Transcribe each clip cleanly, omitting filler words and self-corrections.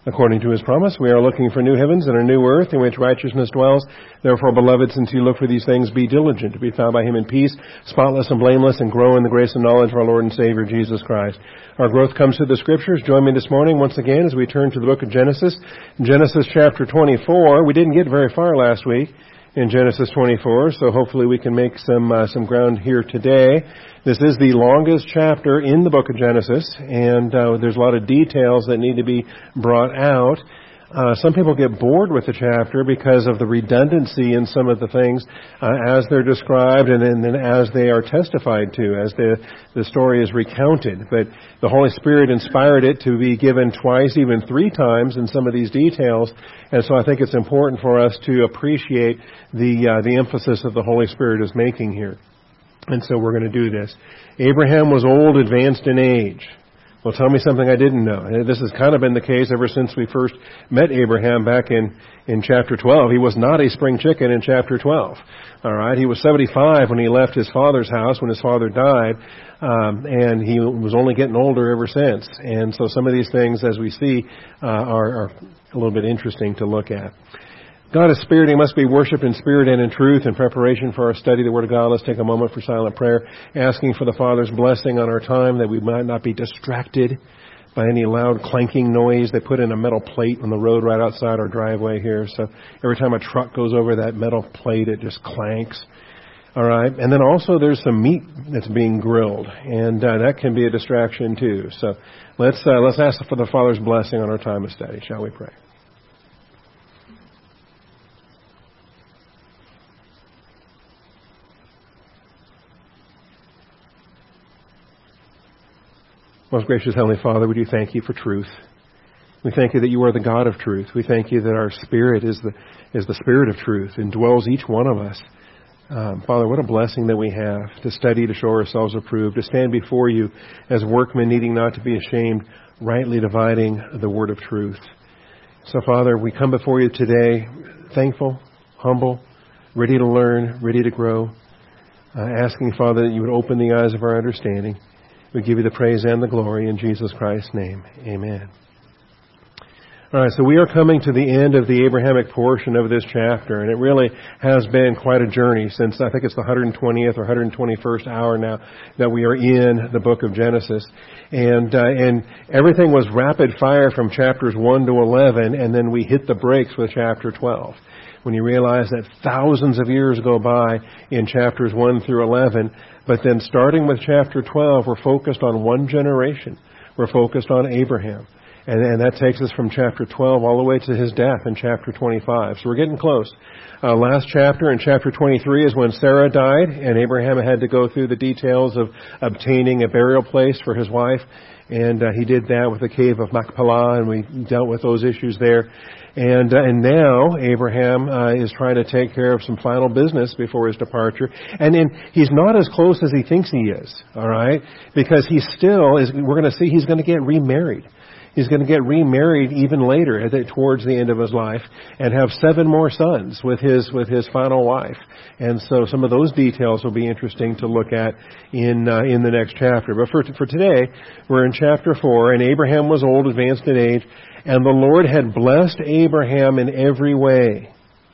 According to his promise, we are looking for new heavens and a new earth in which righteousness dwells. Therefore, beloved, since you look for these things, be diligent to be found by him in peace, spotless and blameless, and grow in the grace and knowledge of our Lord and Savior, Jesus Christ. Our growth comes through the Scriptures. Join me this morning once again as we turn to the book of Genesis. Genesis chapter 24. We didn't get very far last week in Genesis 24, so hopefully we can make some ground here today. This is the longest chapter in the book of Genesis, and there's a lot of details that need to be brought out. Some people get bored with the chapter because of the redundancy in some of the things as they're described and then as they are testified to, as the story is recounted. But the Holy Spirit inspired it to be given twice, even three times in some of these details. And so I think it's important for us to appreciate the emphasis that the Holy Spirit is making here. And so we're going to do this. Abraham was old, advanced in age. Well, tell me something I didn't know. This has kind of been the case ever since we first met Abraham back in chapter 12. He was not a spring chicken in chapter 12. All right. He was 75 when he left his father's house when his father died. And he was only getting older ever since. And so some of these things, as we see, are a little bit interesting to look at. God is spirit. He must be worshipped in spirit and in truth. In preparation for our study of the Word of God, let's take a moment for silent prayer, asking for the Father's blessing on our time, that we might not be distracted by any loud clanking noise. They put in a metal plate on the road right outside our driveway here. So every time a truck goes over that metal plate, it just clanks. All right. And then also there's some meat that's being grilled, and that can be a distraction too. So let's ask for the Father's blessing on our time of study. Shall we pray? Most gracious Heavenly Father, we do thank you for truth. We thank you that you are the God of truth. We thank you that our spirit is the spirit of truth and dwells each one of us. Father, what a blessing that we have to study, to show ourselves approved, to stand before you as workmen needing not to be ashamed, rightly dividing the word of truth. So, Father, we come before you today thankful, humble, ready to learn, ready to grow, asking, Father, that you would open the eyes of our understanding. We give you the praise and the glory in Jesus Christ's name. Amen. All right, so we are coming to the end of the Abrahamic portion of this chapter, and it really has been quite a journey since I think it's the 120th or 121st hour now that we are in the book of Genesis. And everything was rapid fire from chapters 1 to 11, and then we hit the brakes with chapter 12. When you realize that thousands of years go by in chapters 1 through 11, but then starting with chapter 12, we're focused on one generation. We're focused on Abraham. And that takes us from chapter 12 all the way to his death in chapter 25. So we're getting close. Last chapter, in chapter 23, is when Sarah died, and Abraham had to go through the details of obtaining a burial place for his wife. And he did that with the cave of Machpelah, and we dealt with those issues there. And now Abraham is trying to take care of some final business before his departure. And then he's not as close as he thinks he is, all right? Because he still is, we're going to see he's going to get remarried. He's going to get remarried even later, towards the end of his life, and have 7 more sons with his final wife. And so some of those details will be interesting to look at in the next chapter. But for today, we're in chapter 4, and Abraham was old, advanced in age, and the Lord had blessed Abraham in every way.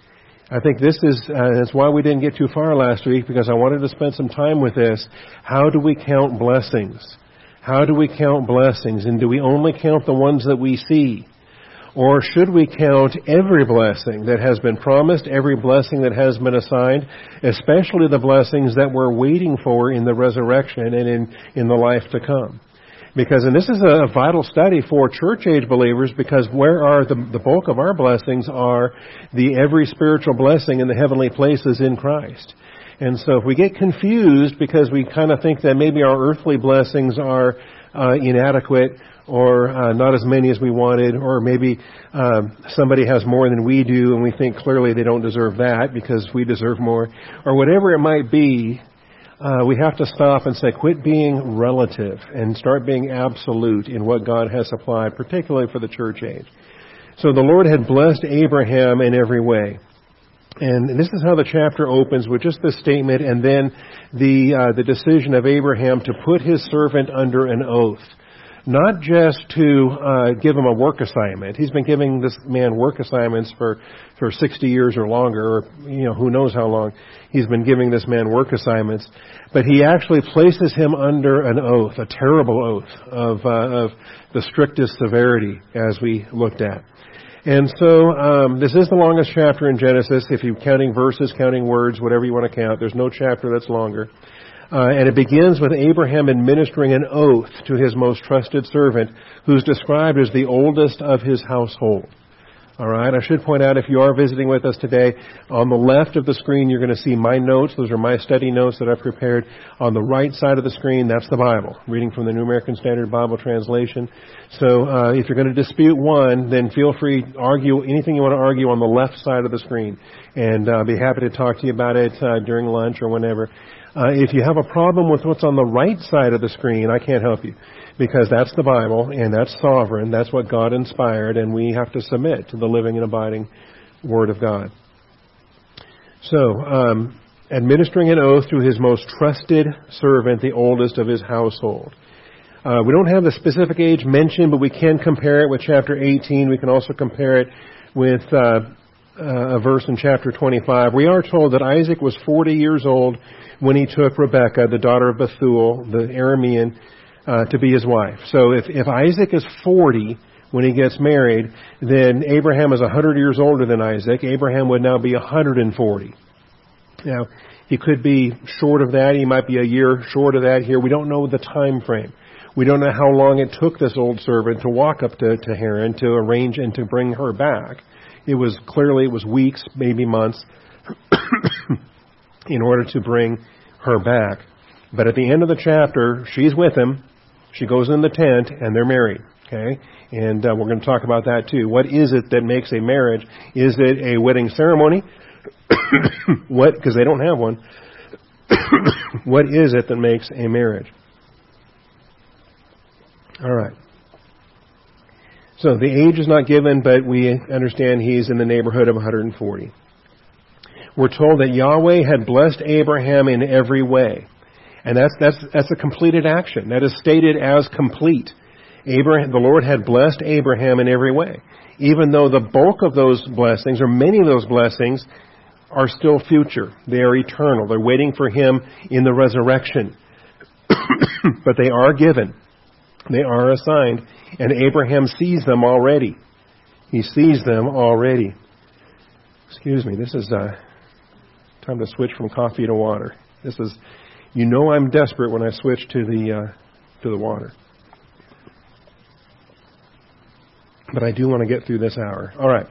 I think this is that's why we didn't get too far last week, because I wanted to spend some time with this. How do we count blessings? How do we count blessings? And do we only count the ones that we see? Or should we count every blessing that has been promised, every blessing that has been assigned, especially the blessings that we're waiting for in the resurrection and in the life to come? Because, and this is a vital study for church-age believers, because where are the bulk of our blessings are the every spiritual blessing in the heavenly places in Christ. And so if we get confused because we kind of think that maybe our earthly blessings are inadequate or not as many as we wanted, or maybe somebody has more than we do and we think clearly they don't deserve that because we deserve more, or whatever it might be, we have to stop and say, quit being relative and start being absolute in what God has supplied, particularly for the church age. So the Lord had blessed Abraham in every way. And this is how the chapter opens, with just this statement, and then the decision of Abraham to put his servant under an oath. not just to give him a work assignment. He's been giving this man work assignments for 60 years or longer, or who knows how long he's been giving this man work assignments. But he actually places him under an oath, a terrible oath of the strictest severity, as we looked at. And so this is the longest chapter in Genesis. If you're counting verses, counting words, whatever you want to count, there's no chapter that's longer. And it begins with Abraham administering an oath to his most trusted servant, who's described as the oldest of his household. All right, I should point out, if you are visiting with us today, on the left of the screen you're going to see my notes. Those are my study notes that I've prepared. On the right side of the screen, that's the Bible, reading from the New American Standard Bible Translation. So if you're going to dispute one, then feel free to argue anything you want to argue on the left side of the screen. And I'll be happy to talk to you about it during lunch or whenever. If you have a problem with what's on the right side of the screen, I can't help you, because that's the Bible, and that's sovereign. That's what God inspired, and we have to submit to the living and abiding Word of God. So, administering an oath to his most trusted servant, the oldest of his household. We don't have the specific age mentioned, but we can compare it with chapter 18. We can also compare it with a verse in chapter 25. We are told that Isaac was 40 years old when he took Rebekah, the daughter of Bethuel, the Aramean, to be his wife. So if Isaac is 40 when he gets married, then Abraham is 100 years older than Isaac. Abraham would now be 140. Now, he could be short of that. He might be a year short of that here. We don't know the time frame. We don't know how long it took this old servant to walk up to Haran to arrange and to bring her back. It was weeks, maybe months, in order to bring her back. But at the end of the chapter, she's with him. She goes in the tent, and they're married. Okay, and we're going to talk about that too. What is it that makes a marriage? Is it a wedding ceremony? What? Because they don't have one. What is it that makes a marriage? All right. So the age is not given, but we understand he's in the neighborhood of 140. We're told that Yahweh had blessed Abraham in every way. And that's a completed action. That is stated as complete. The Lord had blessed Abraham in every way. Even though the bulk of those blessings, or many of those blessings, are still future. They are eternal. They're waiting for him in the resurrection. But they are given. They are assigned. And Abraham sees them already. He sees them already. Excuse me, this is time to switch from coffee to water. This is, I'm desperate when I switch to the water. But I do want to get through this hour. All right.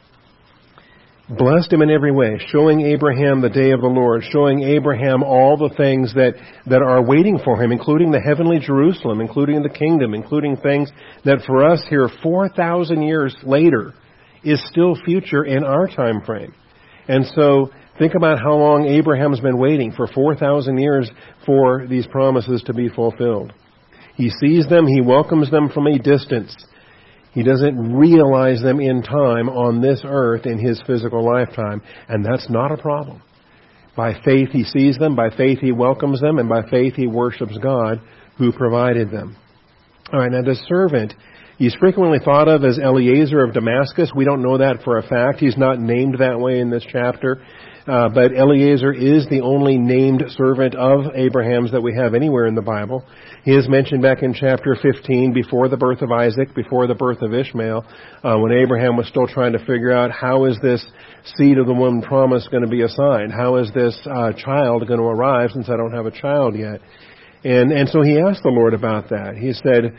Blessed him in every way, showing Abraham the day of the Lord, showing Abraham all the things that are waiting for him, including the heavenly Jerusalem, including the kingdom, including things that for us here 4,000 years later is still future in our time frame. And so think about how long Abraham's been waiting for 4,000 years for these promises to be fulfilled. He sees them, he welcomes them from a distance. He doesn't realize them in time on this earth in his physical lifetime, and that's not a problem. By faith he sees them, by faith he welcomes them, and by faith he worships God who provided them. All right, now the servant, he's frequently thought of as Eliezer of Damascus. We don't know that for a fact. He's not named that way in this chapter. But Eliezer is the only named servant of Abraham's that we have anywhere in the Bible. He is mentioned back in chapter 15 before the birth of Isaac, before the birth of Ishmael, when Abraham was still trying to figure out how is this seed of the woman promised going to be assigned? How is this child going to arrive since I don't have a child yet? And so he asked the Lord about that. He said,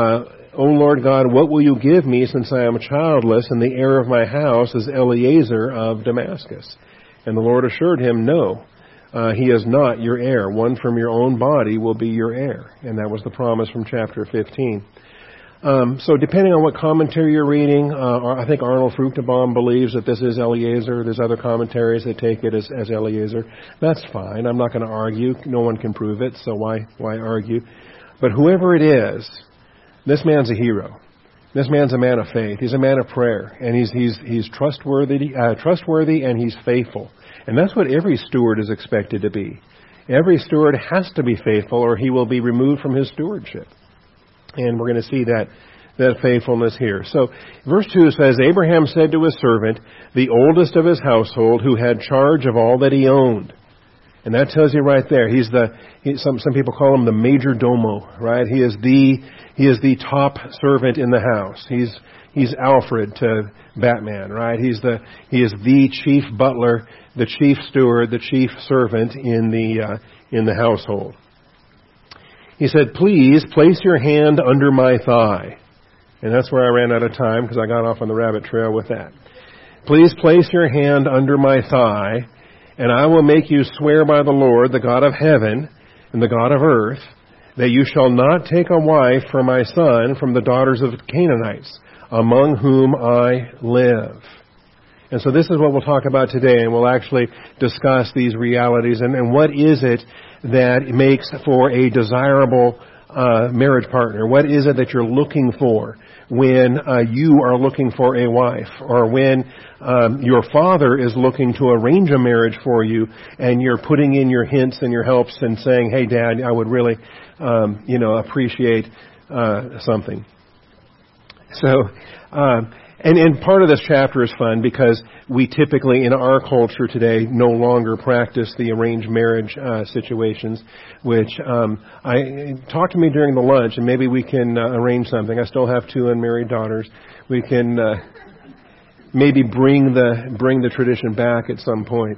O Lord God, what will you give me since I am childless and the heir of my house is Eliezer of Damascus? And the Lord assured him, no, he is not your heir. One from your own body will be your heir. And that was the promise from chapter 15. So depending on what commentary you're reading, I think Arnold Fruchtenbaum believes that this is Eliezer. There's other commentaries that take it as Eliezer. That's fine. I'm not going to argue. No one can prove it, so why argue? But whoever it is, this man's a hero. This man's a man of faith. He's a man of prayer, and he's trustworthy and he's faithful. And that's what every steward is expected to be. Every steward has to be faithful, or he will be removed from his stewardship. And we're going to see that faithfulness here. So verse 2 says, Abraham said to his servant, the oldest of his household, who had charge of all that he owned. And that tells you right there, some people call him the major domo, right? He is the top servant in the house. He's Alfred to Batman, right? He is the chief butler, the chief steward, the chief servant in the household. He said, please place your hand under my thigh. And that's where I ran out of time because I got off on the rabbit trail with that. Please place your hand under my thigh, and I will make you swear by the Lord, the God of heaven and the God of earth, that you shall not take a wife for my son from the daughters of the Canaanites, among whom I live. And so this is what we'll talk about today, and we'll actually discuss these realities and what is it that makes for a desirable marriage partner. What is it that you're looking for when you are looking for a wife, or when your father is looking to arrange a marriage for you, and you're putting in your hints and your helps and saying, "Hey, Dad, I would really, appreciate something." So. And part of this chapter is fun because we typically in our culture today no longer practice the arranged marriage situations, which talk to me during the lunch and maybe we can arrange something. I still have 2 unmarried daughters. We can maybe bring the tradition back at some point.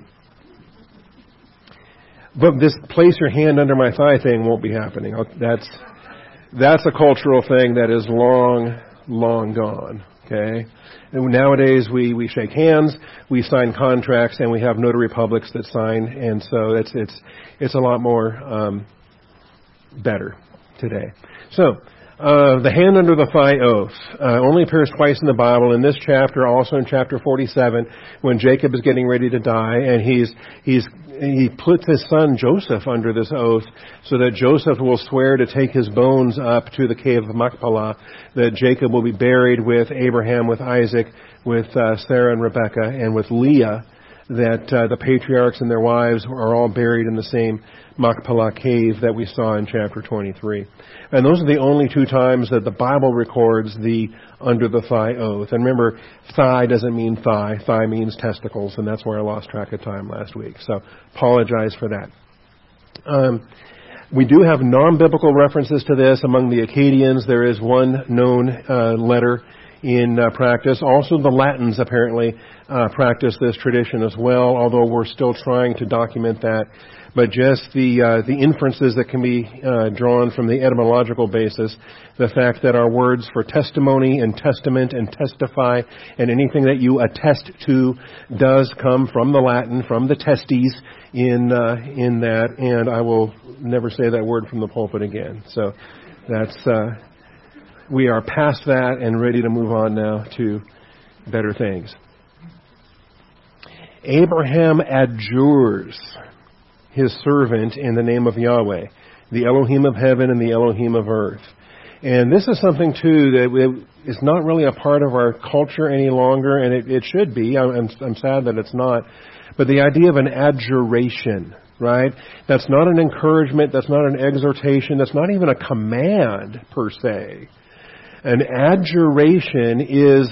But this place your hand under my thigh thing won't be happening. That's a cultural thing that is long gone. Okay. And nowadays we shake hands, we sign contracts, and we have notary publics that sign, and so it's a lot more better today. So the hand under the thigh oath only appears twice in the Bible. In this chapter, also in chapter 47, when Jacob is getting ready to die, and he puts his son Joseph under this oath so that Joseph will swear to take his bones up to the cave of Machpelah, that Jacob will be buried with Abraham, with Isaac, with Sarah and Rebekah, and with Leah, that the patriarchs and their wives are all buried in the same Machpelah cave that we saw in chapter 23. And those are the only 2 times that the Bible records the under the thigh oath. And remember, thigh doesn't mean thigh. Thigh means testicles, and that's where I lost track of time last week. So apologize for that. We do have non-biblical references to this. Among the Akkadians, there is one known letter in practice. Also, the Latins apparently practice this tradition as well, although we're still trying to document that. But just the inferences that can be drawn from the etymological basis, the fact that our words for testimony and testament and testify and anything that you attest to does come from the Latin, from the testes in that, and I will never say that word from the pulpit again. So that's we are past that and ready to move on now to better things. Abraham adjures his servant in the name of Yahweh, the Elohim of heaven and the Elohim of earth. And this is something, too, that is not really a part of our culture any longer, and it should be. I'm sad that it's not. But the idea of an adjuration, right? That's not an encouragement. That's not an exhortation. That's not even a command, per se. An adjuration is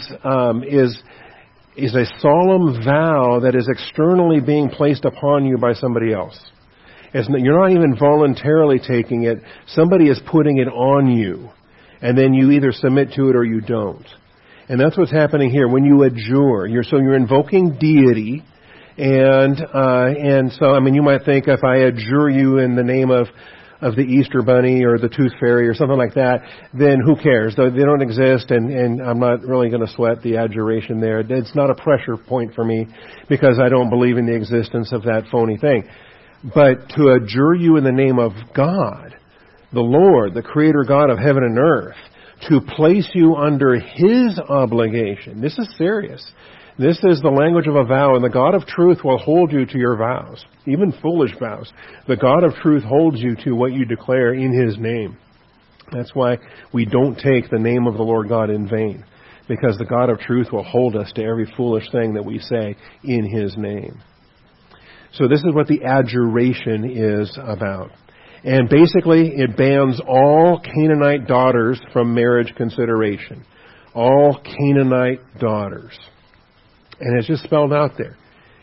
a solemn vow that is externally being placed upon you by somebody else. You're not even voluntarily taking it. Somebody is putting it on you. And then you either submit to it or you don't. And that's what's happening here. When you adjure, you're invoking deity. And so, you might think if I adjure you in the name of the Easter Bunny or the Tooth Fairy or something like that, then who cares? They don't exist, and I'm not really going to sweat the adjuration there. It's not a pressure point for me because I don't believe in the existence of that phony thing. But to adjure you in the name of God, the Lord, the Creator God of heaven and earth, to place you under His obligation, this is serious. This is the language of a vow, and the God of truth will hold you to your vows, even foolish vows. The God of truth holds you to what you declare in His name. That's why we don't take the name of the Lord God in vain, because the God of truth will hold us to every foolish thing that we say in His name. So this is what the adjuration is about. And basically, it bans all Canaanite daughters from marriage consideration. All Canaanite daughters. And it's just spelled out there.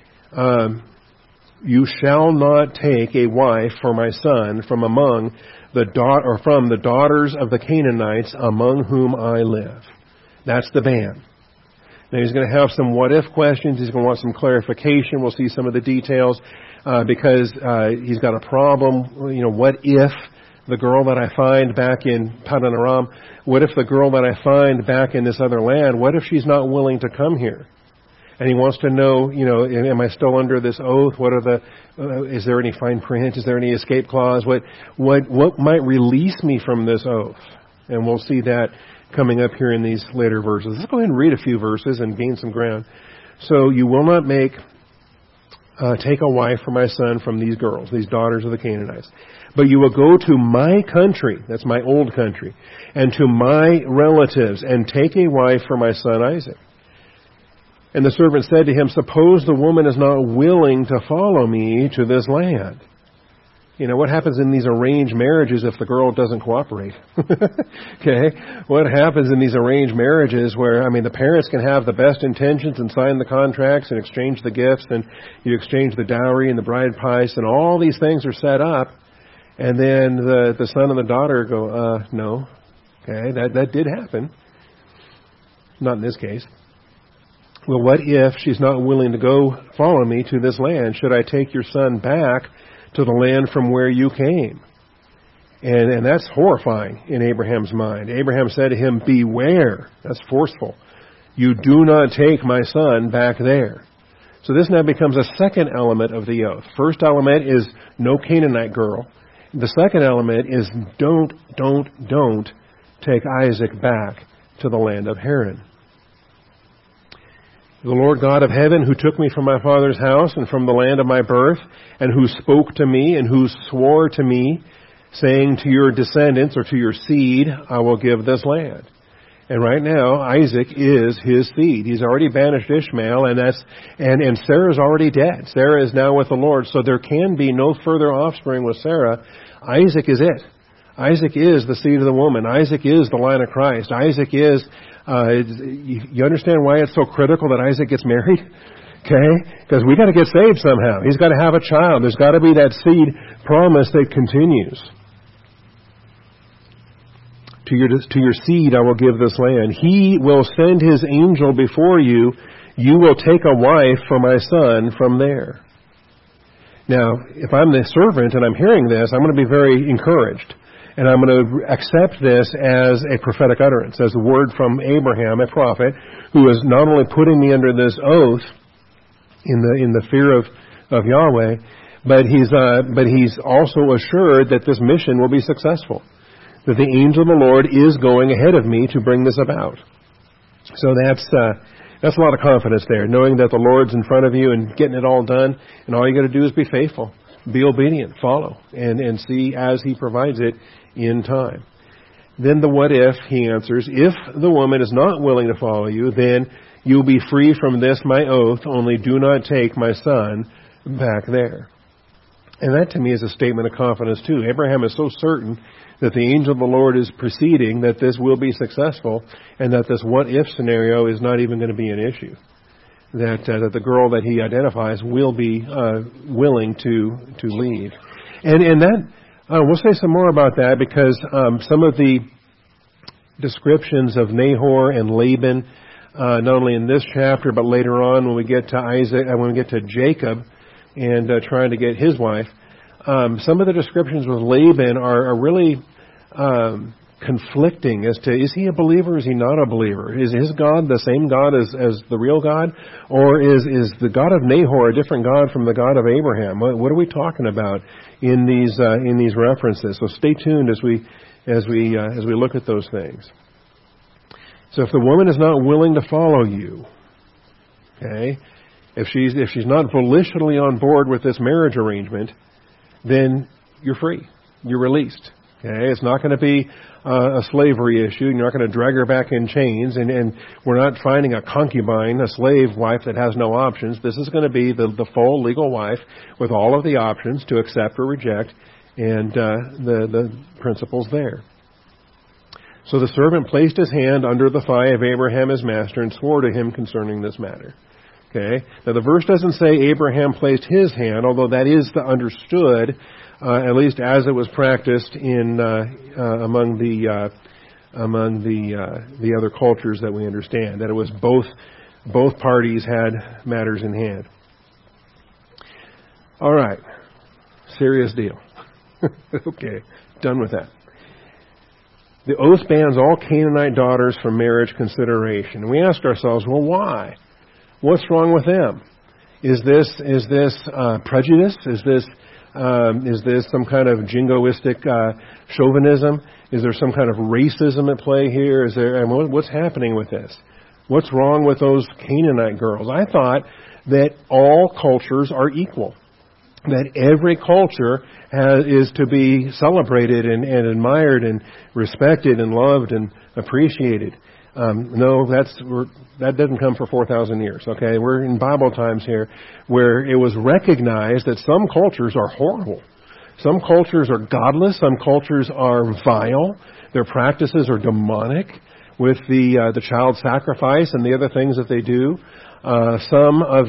You shall not take a wife for my son from among from the daughters of the Canaanites among whom I live. That's the ban. Now he's going to have some what-if questions. He's going to want some clarification. We'll see some of the details because he's got a problem. You know, what if the girl that I find back in Padan Aram, what if the girl that I find back in this other land, what if she's not willing to come here? And he wants to know, you know, am I still under this oath? What are is there any fine print? Is there any escape clause? What might release me from this oath? And we'll see that coming up here in these later verses. Let's go ahead and read a few verses and gain some ground. So you will not take a wife for my son from these girls, these daughters of the Canaanites. But you will go to my country, that's my old country, and to my relatives, and take a wife for my son Isaac. And the servant said to him, suppose the woman is not willing to follow me to this land. You know, what happens in these arranged marriages if the girl doesn't cooperate? Okay? What happens in these arranged marriages where, I mean, the parents can have the best intentions and sign the contracts and exchange the gifts and you exchange the dowry and the bride price and all these things are set up. And then the son and the daughter go, no. Okay? That did happen. Not in this case. Well, what if she's not willing to go follow me to this land? Should I take your son back to the land from where you came? And that's horrifying in Abraham's mind. Abraham said to him, beware. That's forceful. You do not take my son back there. So this now becomes a second element of the oath. First element is no Canaanite girl. The second element is don't take Isaac back to the land of Haran. The Lord God of heaven, who took me from my father's house and from the land of my birth, and who spoke to me and who swore to me, saying to your descendants or to your seed, I will give this land. And right now, Isaac is his seed. He's already banished Ishmael, and Sarah's already dead. Sarah is now with the Lord, so there can be no further offspring with Sarah. Isaac is it. Isaac is the seed of the woman. Isaac is the line of Christ. Isaac is, you understand why it's so critical that Isaac gets married? Okay? Because we got to get saved somehow. He's got to have a child. There's got to be that seed promise that continues. To your seed I will give this land. He will send his angel before you. You will take a wife for my son from there. Now, if I'm the servant and I'm hearing this, I'm going to be very encouraged. And I'm going to accept this as a prophetic utterance, as a word from Abraham, a prophet, who is not only putting me under this oath in the fear of Yahweh, but he's also assured that this mission will be successful, that the angel of the Lord is going ahead of me to bring this about. So that's a lot of confidence there, knowing that the Lord's in front of you and getting it all done, and all you got to do is be faithful, be obedient, follow, and see as He provides it in time. Then the what if, he answers, if the woman is not willing to follow you, then you'll be free from this my oath, only do not take my son back there. And that to me is a statement of confidence too. Abraham is so certain that the angel of the Lord is preceding, that this will be successful, and that this what if scenario is not even going to be an issue. That the girl that he identifies will be willing to leave. And that, we'll say some more about that, because some of the descriptions of Nahor and Laban, not only in this chapter, but later on when we get to Isaac, when we get to Jacob and trying to get his wife, some of the descriptions with Laban are really conflicting as to, is he a believer or is he not a believer? Is his God the same God as the real God? Or is the God of Nahor a different God from the God of Abraham? What are we talking about in these references? So stay tuned as we look at those things. So if the woman is not willing to follow you, okay, if she's not volitionally on board with this marriage arrangement, then you're free. You're released. Okay, it's not going to be a slavery issue. You're not going to drag her back in chains, and we're not finding a concubine, a slave wife that has no options. This is going to be the full legal wife with all of the options to accept or reject, And the principle's there. So the servant placed his hand under the thigh of Abraham his master and swore to him concerning this matter. Okay. Now the verse doesn't say Abraham placed his hand, although that is the understood, at least as it was practiced in among the other cultures that we understand, that it was both parties had matters in hand. All right, serious deal. Okay, done with that. The oath bans all Canaanite daughters from marriage consideration. And we ask ourselves, well, why? What's wrong with them? Is this prejudice? Is this some kind of jingoistic chauvinism? Is there some kind of racism at play here? What's happening with this? What's wrong with those Canaanite girls? I thought that all cultures are equal, that every culture is to be celebrated and admired and respected and loved and appreciated. No, that doesn't come for 4,000 years. Okay, we're in Bible times here, where it was recognized that some cultures are horrible, some cultures are godless, some cultures are vile. Their practices are demonic, with the child sacrifice and the other things that they do. Some of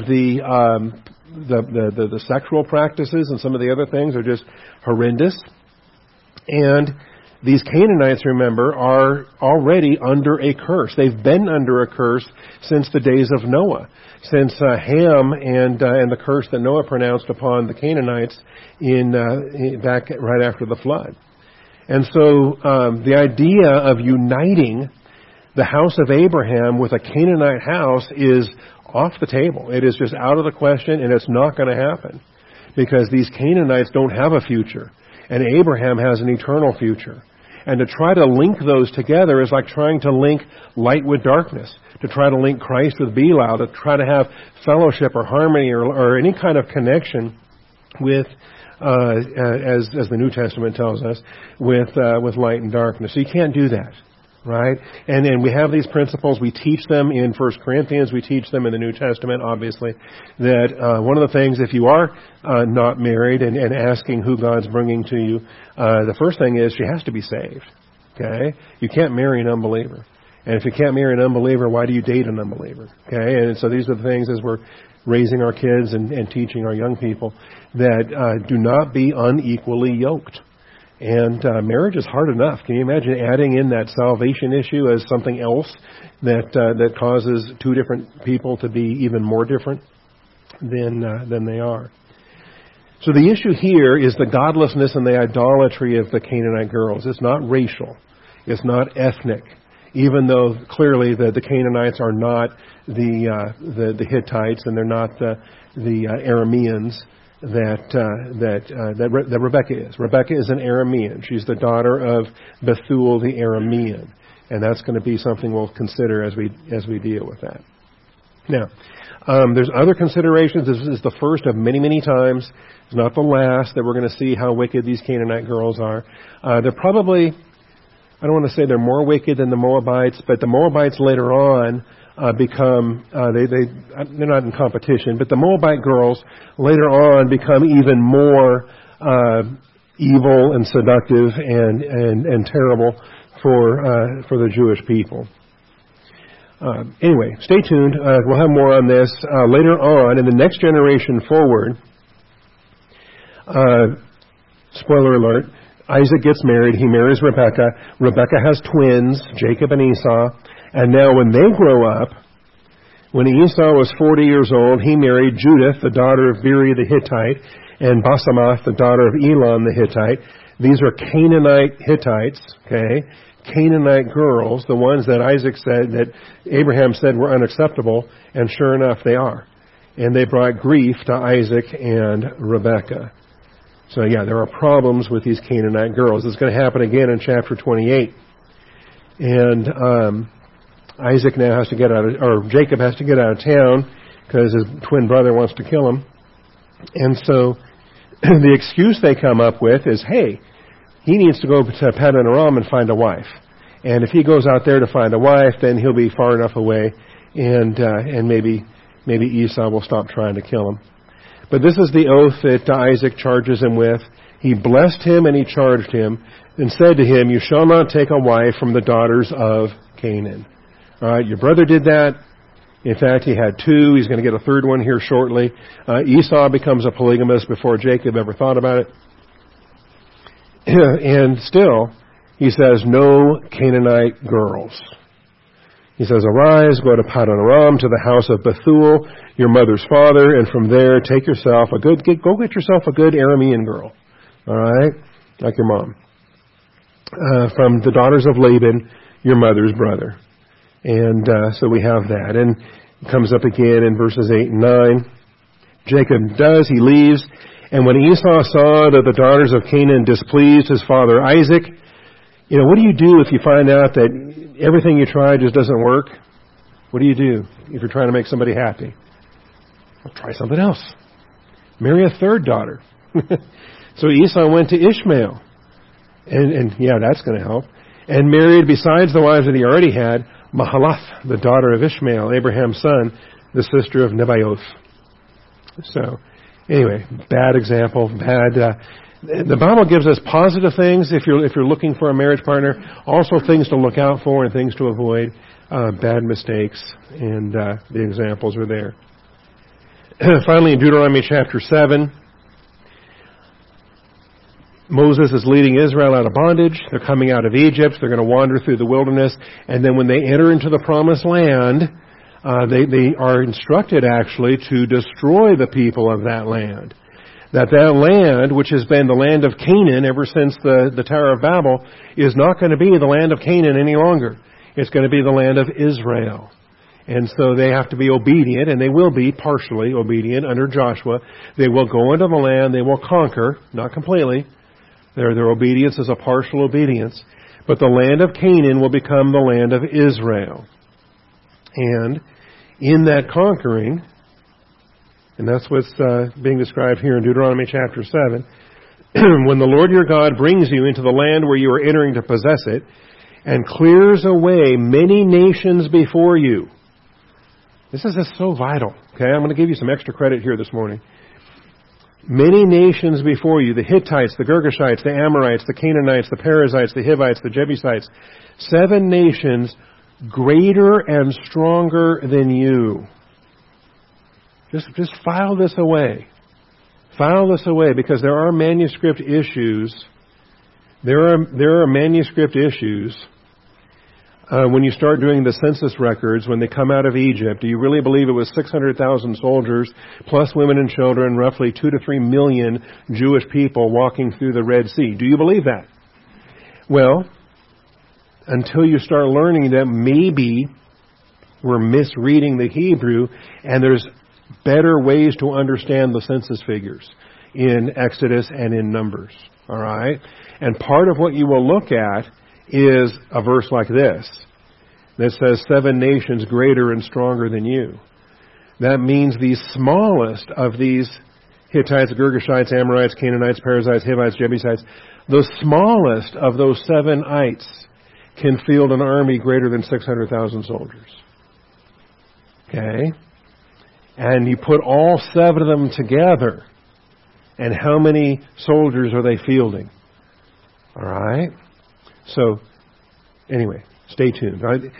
the sexual practices and some of the other things are just horrendous. And these Canaanites, remember, are already under a curse. They've been under a curse since the days of Noah, since Ham and the curse that Noah pronounced upon the Canaanites back right after the flood. And so the idea of uniting the house of Abraham with a Canaanite house is off the table. It is just out of the question, and it's not going to happen, because these Canaanites don't have a future, and Abraham has an eternal future. And to try to link those together is like trying to link light with darkness, to try to link Christ with Belial, to try to have fellowship or harmony or any kind of connection with, as the New Testament tells us, with light and darkness. So you can't do that. Right? And we have these principles. We teach them in 1 Corinthians. We teach them in the New Testament, obviously, that one of the things, if you are not married and asking who God's bringing to you, the first thing is she has to be saved. Okay? You can't marry an unbeliever. And if you can't marry an unbeliever, why do you date an unbeliever? Okay? And so these are the things, as we're raising our kids and teaching our young people, that do not be unequally yoked. And marriage is hard enough. Can you imagine adding in that salvation issue as something else that causes two different people to be even more different than they are? So the issue here is the godlessness and the idolatry of the Canaanite girls. It's not racial. It's not ethnic. Even though clearly the Canaanites are not the Hittites, and they're not the Arameans that Rebecca is. Rebecca is an Aramean. She's the daughter of Bethuel the Aramean, and that's going to be something we'll consider as we deal with that. Now, there's other considerations. This is the first of many, many times. It's not the last that we're going to see how wicked these Canaanite girls are. They're probably, I don't want to say they're more wicked than the Moabites, but the Moabites later on become, they're not in competition, but the Moabite girls later on become even more evil and seductive and terrible for the Jewish people. Anyway, stay tuned. We'll have more on this later on in the next generation forward. Spoiler alert, Isaac gets married. He marries Rebekah. Rebekah has twins, Jacob and Esau. And now when they grow up, when Esau was 40 years old, he married Judith, the daughter of Beri the Hittite, and Basemath, the daughter of Elon the Hittite. These are Canaanite Hittites, okay? Canaanite girls, the ones that Abraham said were unacceptable, and sure enough they are. And they brought grief to Isaac and Rebekah. So yeah, there are problems with these Canaanite girls. It's going to happen again in chapter 28. And Isaac now has to get Jacob has to get out of town because his twin brother wants to kill him. And so the excuse they come up with is, hey, he needs to go to Paddan Aram and find a wife. And if he goes out there to find a wife, then he'll be far enough away, and maybe Esau will stop trying to kill him. But this is the oath that Isaac charges him with. He blessed him and he charged him and said to him, "You shall not take a wife from the daughters of Canaan." All right, your brother did that. In fact, he had two. He's going to get a third one here shortly. Esau becomes a polygamist before Jacob ever thought about it. And still, he says, no Canaanite girls. He says, "Arise, go to Paddan Aram, to the house of Bethuel, your mother's father, and from there take yourself go get yourself a good Aramean girl." All right? Like your mom. From the daughters of Laban, your mother's brother. And so we have that. And it comes up again in verses 8 and 9. Jacob he leaves. And when Esau saw that the daughters of Canaan displeased his father Isaac, what do you do if you find out that everything you try just doesn't work? What do you do if you're trying to make somebody happy? Well, try something else. Marry a third daughter. So Esau went to Ishmael. And that's going to help. And married, besides the wives that he already had, Mahalath, the daughter of Ishmael, Abraham's son, the sister of Nebaioth. So, anyway, bad example, the Bible gives us positive things if you're looking for a marriage partner, also things to look out for and things to avoid, bad mistakes, and the examples are there. Finally, in Deuteronomy chapter 7, Moses is leading Israel out of bondage. They're coming out of Egypt. They're going to wander through the wilderness. And then when they enter into the promised land, they are instructed actually to destroy the people of that land. That land, which has been the land of Canaan ever since the Tower of Babel, is not going to be the land of Canaan any longer. It's going to be the land of Israel. And so they have to be obedient, and they will be partially obedient under Joshua. They will go into the land. They will conquer, not completely. Their obedience is a partial obedience. But the land of Canaan will become the land of Israel. And in that conquering, and that's what's being described here in Deuteronomy chapter 7, when the Lord your God brings you into the land where you are entering to possess it, and clears away many nations before you. This is just so vital. Okay, I'm going to give you some extra credit here this morning. Many nations before you, the Hittites, the Girgashites, the Amorites, the Canaanites, the Perizzites, the Hivites, the Jebusites, 7 nations greater and stronger than you. Just file this away. File this away, because there are manuscript issues. There are manuscript issues when you start doing the census records, when they come out of Egypt. Do you really believe it was 600,000 soldiers, plus women and children, roughly 2 to 3 million Jewish people walking through the Red Sea? Do you believe that? Well, until you start learning that maybe we're misreading the Hebrew, and there's better ways to understand the census figures in Exodus and in Numbers. All right? And part of what you will look at is a verse like this that says 7 nations greater and stronger than you. That means the smallest of these Hittites, Girgashites, Amorites, Canaanites, Perizzites, Hivites, Jebusites, the smallest of those 7ites can field an army greater than 600,000 soldiers. Okay? And you put all 7 of them together, and how many soldiers are they fielding? All right? So, anyway, stay tuned.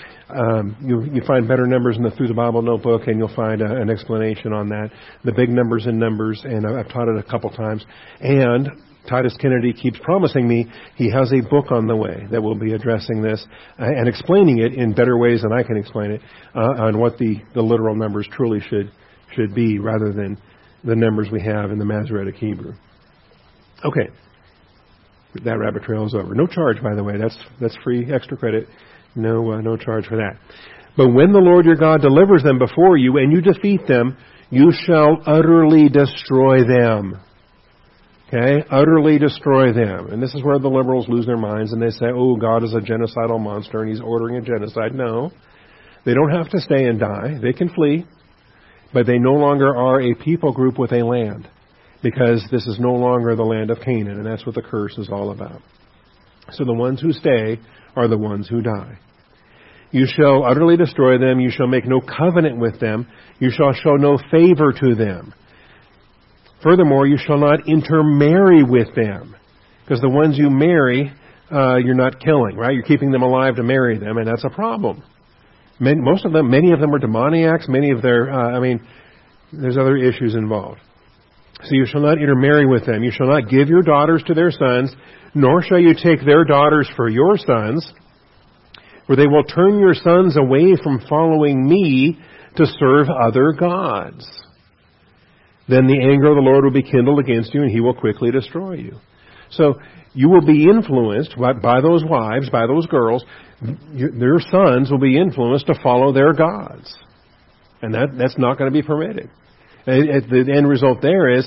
You find better numbers in the Through the Bible notebook, and you'll find an explanation on that. The big numbers in Numbers, and I've taught it a couple times. And Titus Kennedy keeps promising me he has a book on the way that will be addressing this and explaining it in better ways than I can explain it on what the literal numbers truly should be, rather than the numbers we have in the Masoretic Hebrew. Okay. That rabbit trail is over. No charge, by the way. That's free, extra credit. No charge for that. But when the Lord your God delivers them before you and you defeat them, you shall utterly destroy them. Okay? Utterly destroy them. And this is where the liberals lose their minds and they say, oh, God is a genocidal monster and He's ordering a genocide. No. They don't have to stay and die. They can flee. But they no longer are a people group with a land, because this is no longer the land of Canaan, and that's what the curse is all about. So the ones who stay are the ones who die. You shall utterly destroy them. You shall make no covenant with them. You shall show no favor to them. Furthermore, you shall not intermarry with them, because the ones you marry, you're not killing, right? You're keeping them alive to marry them, and that's a problem. Many of them are demoniacs. Many of there's other issues involved. So you shall not intermarry with them. You shall not give your daughters to their sons, nor shall you take their daughters for your sons, for they will turn your sons away from following me to serve other gods. Then the anger of the Lord will be kindled against you, and he will quickly destroy you. So you will be influenced by those wives, by those girls. Their sons will be influenced to follow their gods. And that's not going to be permitted. The end result there is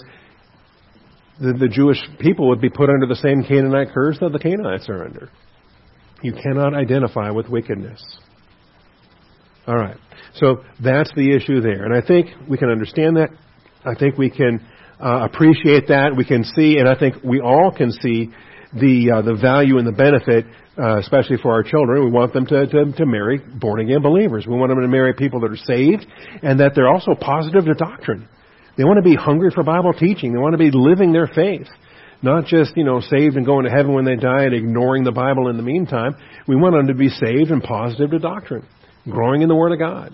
the Jewish people would be put under the same Canaanite curse that the Canaanites are under. You cannot identify with wickedness. All right. So that's the issue there. And I think we can understand that. I think we can appreciate that. We can see, and I think we all can see the value and the benefit, especially for our children. We want them to marry born-again believers. We want them to marry people that are saved and that they're also positive to doctrine. They want to be hungry for Bible teaching. They want to be living their faith. Not just, saved and going to heaven when they die and ignoring the Bible in the meantime. We want them to be saved and positive to doctrine, growing in the Word of God.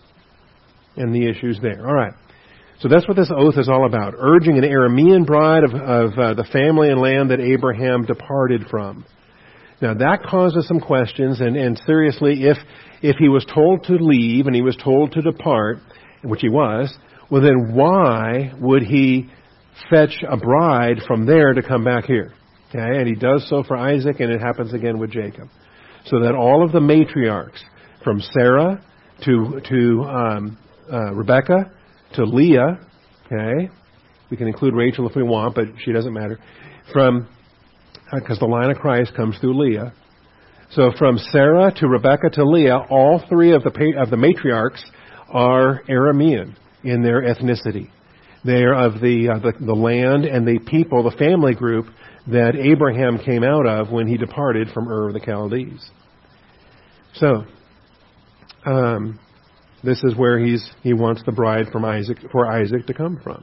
And the issues there. All right. So that's what this oath is all about. Urging an Aramean bride of the family and land that Abraham departed from. Now that causes some questions, and seriously, if he was told to leave and he was told to depart, which he was, well then why would he fetch a bride from there to come back here? Okay, and he does so for Isaac, and it happens again with Jacob. So that all of the matriarchs, from Sarah to Rebekah, to Leah, okay, we can include Rachel if we want, but she doesn't matter, because the line of Christ comes through Leah. So from Sarah to Rebekah to Leah, all three of the matriarchs are Aramean in their ethnicity. They are of the land and the people, the family group that Abraham came out of when he departed from Ur of the Chaldees. So, this is where he wants the bride for Isaac to come from.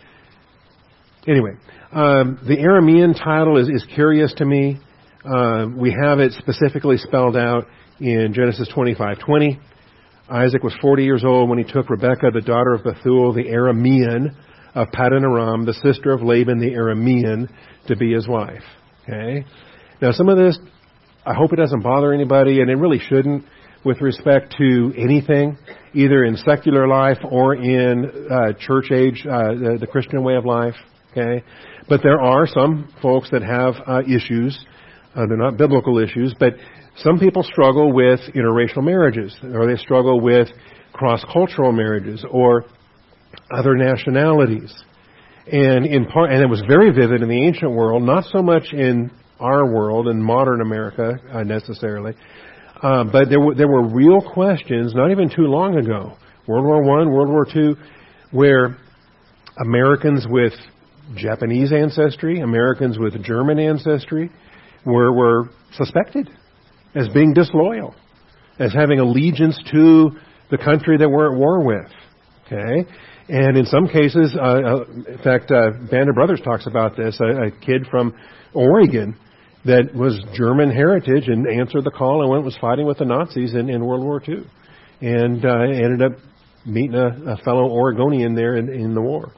Anyway, the Aramean title is curious to me. We have it specifically spelled out in Genesis 25:20. Isaac was 40 years old when he took Rebekah, the daughter of Bethuel, the Aramean of Paddan Aram, the sister of Laban, the Aramean, to be his wife. Okay. Now, some of this, I hope it doesn't bother anybody, and it really shouldn't, with respect to anything, either in secular life or in church age, the Christian way of life. Okay, but there are some folks that have issues. They're not biblical issues, but some people struggle with interracial marriages, or they struggle with cross-cultural marriages, or other nationalities. And and it was very vivid in the ancient world, not so much in our world, in modern America necessarily. But there were real questions, not even too long ago, World War I, World War II, where Americans with Japanese ancestry, Americans with German ancestry, were suspected as being disloyal, as having allegiance to the country that we're at war with. Okay? And in some cases, in fact, Band of Brothers talks about this, a kid from Oregon that was German heritage and answered the call and was fighting with the Nazis in World War II. And ended up meeting a fellow Oregonian there in the war.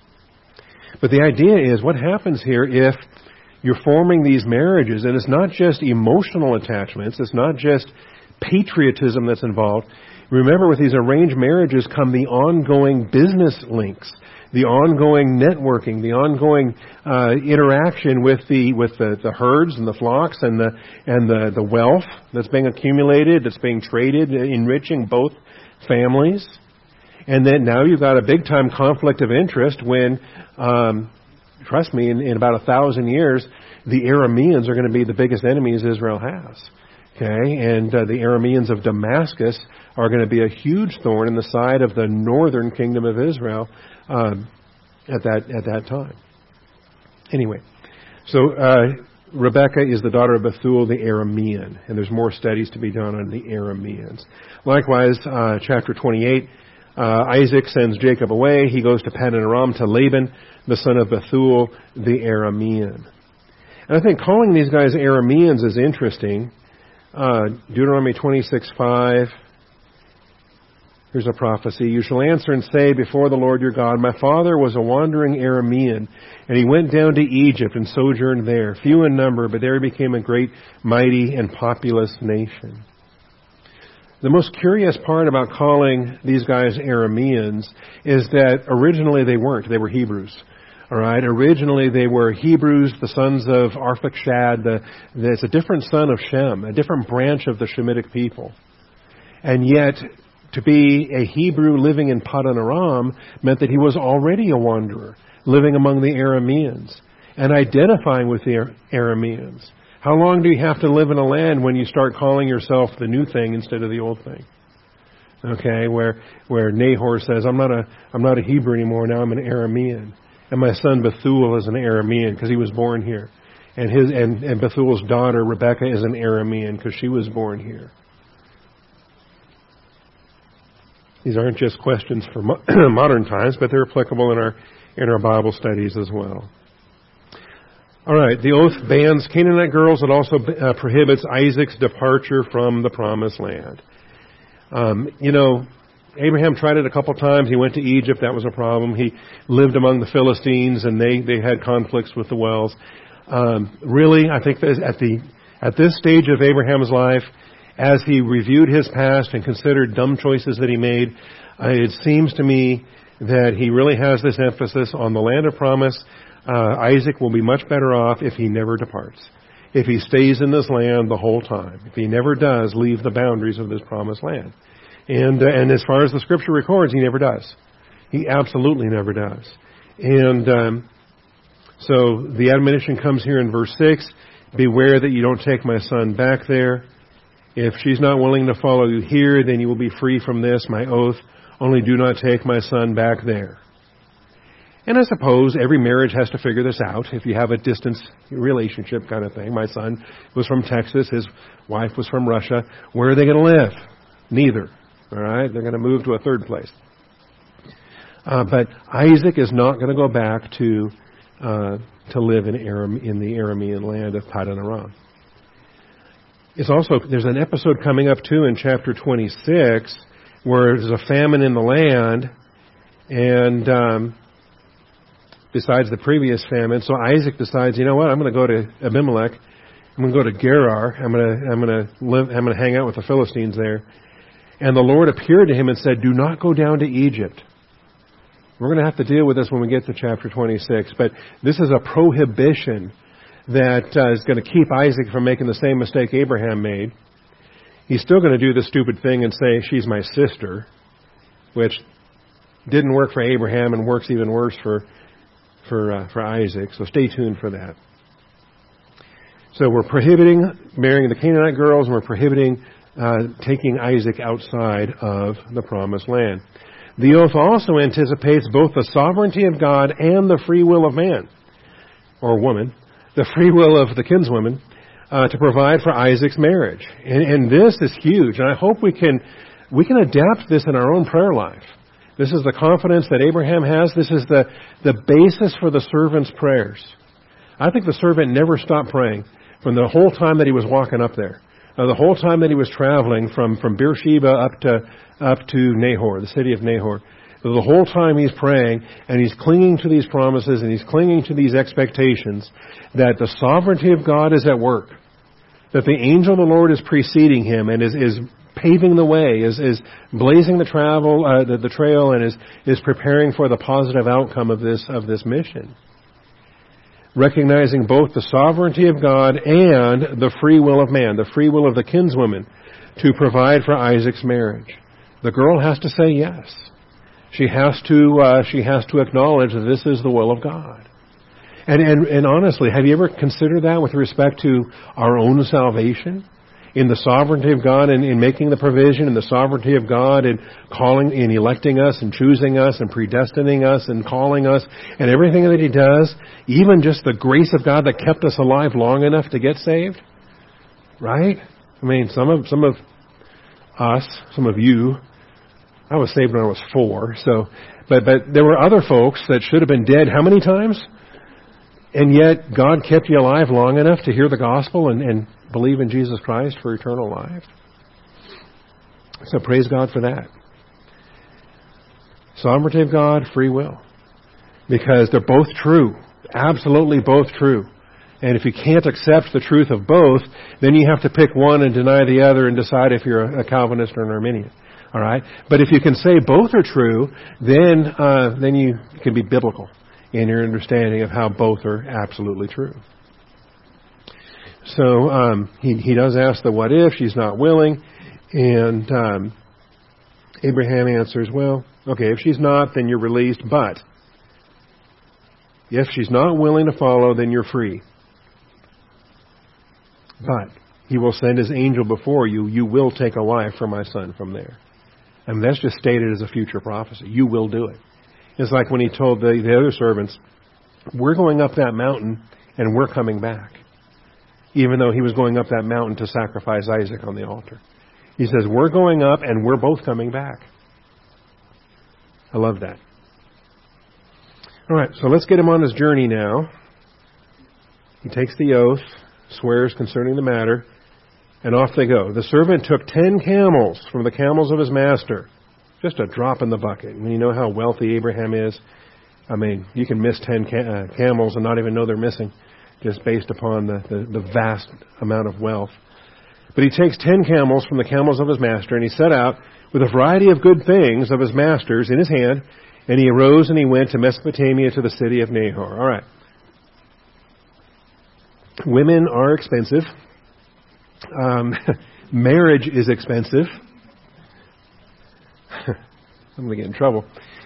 But the idea is, what happens here if you're forming these marriages, and it's not just emotional attachments, it's not just patriotism that's involved. Remember, with these arranged marriages come the ongoing business links, the ongoing networking, the ongoing interaction with the herds and the flocks and the wealth that's being accumulated, that's being traded, enriching both families. And then now you've got a big time conflict of interest when, trust me, in about 1,000 years, the Arameans are going to be the biggest enemies Israel has. Okay, and the Arameans of Damascus are going to be a huge thorn in the side of the northern kingdom of Israel at that time. Anyway, so Rebekah is the daughter of Bethuel the Aramean, and there's more studies to be done on the Arameans. Likewise, chapter 28, Isaac sends Jacob away. He goes to Paddan-aram to Laban, the son of Bethuel, the Aramean. And I think calling these guys Arameans is interesting. Deuteronomy 26:5. Here's a prophecy. You shall answer and say before the Lord your God, my father was a wandering Aramean, and he went down to Egypt and sojourned there, few in number, but there he became a great, mighty, and populous nation. The most curious part about calling these guys Arameans is that originally they weren't. They were Hebrews. All right. Originally they were Hebrews, the sons of Arphaxad. It's a different son of Shem, a different branch of the Shemitic people. And yet, to be a Hebrew living in Paddan-aram meant that he was already a wanderer, living among the Arameans and identifying with the Arameans. How long do you have to live in a land when you start calling yourself the new thing instead of the old thing? Okay, where Nahor says, I'm not a Hebrew anymore, now I'm an Aramean. And my son Bethuel is an Aramean because he was born here. And Bethuel's daughter Rebekah is an Aramean because she was born here. These aren't just questions for modern times, but they're applicable in our Bible studies as well. All right, the oath bans Canaanite girls. It also prohibits Isaac's departure from the promised land. Abraham tried it a couple times. He went to Egypt. That was a problem. He lived among the Philistines, and they had conflicts with the wells. Really, I think at this stage of Abraham's life, as he reviewed his past and considered dumb choices that he made, it seems to me that he really has this emphasis on the land of promise. Isaac will be much better off if he never departs, if he stays in this land the whole time, if he never does leave the boundaries of this promised land. And as far as the Scripture records, he never does. He absolutely never does. And so the admonition comes here in verse 6, beware that you don't take my son back there. If she's not willing to follow you here, then you will be free from this, my oath. Only do not take my son back there. And I suppose every marriage has to figure this out. If you have a distance relationship kind of thing. My son was from Texas. His wife was from Russia. Where are they going to live? Neither. All right? They're going to move to a third place. But Isaac is not going to go back to live in the Aramean land of Paddan-aram. There's an episode coming up too in chapter 26 where there's a famine in the land, and besides the previous famine, so Isaac decides, you know what, I'm going to go to Abimelech, I'm going to go to Gerar, I'm going to hang out with the Philistines there. And the Lord appeared to him and said, do not go down to Egypt. We're going to have to deal with this when we get to chapter 26, but this is a prohibition that is going to keep Isaac from making the same mistake Abraham made. He's still going to do the stupid thing and say, she's my sister, which didn't work for Abraham and works even worse for Isaac. So stay tuned for that. So we're prohibiting marrying the Canaanite girls, and we're prohibiting taking Isaac outside of the promised land. The oath also anticipates both the sovereignty of God and the free will of man, or woman, the free will of the kinswoman, to provide for Isaac's marriage. And this is huge, and I hope we can adapt this in our own prayer life. This is the confidence that Abraham has. This is the basis for the servant's prayers. I think the servant never stopped praying from the whole time that he was walking up there. The whole time that he was traveling from Beersheba up to Nahor, the city of Nahor. The whole time he's praying, and he's clinging to these promises, and he's clinging to these expectations that the sovereignty of God is at work, that the angel of the Lord is preceding him and is paving the way, is blazing the trail, and is preparing for the positive outcome of this mission. Recognizing both the sovereignty of God and the free will of man, the free will of the kinswoman, to provide for Isaac's marriage. The girl has to say yes. She has to acknowledge that this is the will of God. And honestly, have you ever considered that with respect to our own salvation? In the sovereignty of God and in making the provision, in the sovereignty of God in calling, in electing us and choosing us and predestining us and calling us and everything that He does, even just the grace of God that kept us alive long enough to get saved, right? I mean, some of us, some of you, I was saved when I was 4. So, but there were other folks that should have been dead how many times? And yet God kept you alive long enough to hear the gospel and believe in Jesus Christ for eternal life. So praise God for that. Sovereignty of God, free will. Because they're both true. Absolutely both true. And if you can't accept the truth of both, then you have to pick one and deny the other and decide if you're a Calvinist or an Arminian. All right? But if you can say both are true, then you can be biblical in your understanding of how both are absolutely true. So he does ask the what if. She's not willing. And Abraham answers, well, okay, if she's not, then you're released. But if she's not willing to follow, then you're free. But he will send his angel before you. You will take a wife for my son from there. I mean, that's just stated as a future prophecy. You will do it. It's like when he told the other servants, we're going up that mountain and we're coming back. Even though he was going up that mountain to sacrifice Isaac on the altar. He says, we're going up and we're both coming back. I love that. All right, so let's get him on his journey now. He takes the oath, swears concerning the matter, and off they go. The servant took 10 camels from the camels of his master. Just a drop in the bucket. When you know how wealthy Abraham is, I mean, you can miss 10 camels and not even know they're missing, just based upon the vast amount of wealth. But he takes 10 camels from the camels of his master, and he set out with a variety of good things of his master's in his hand, and he arose and he went to Mesopotamia to the city of Nahor. All right. Women are expensive. Marriage is expensive. I'm going to get in trouble.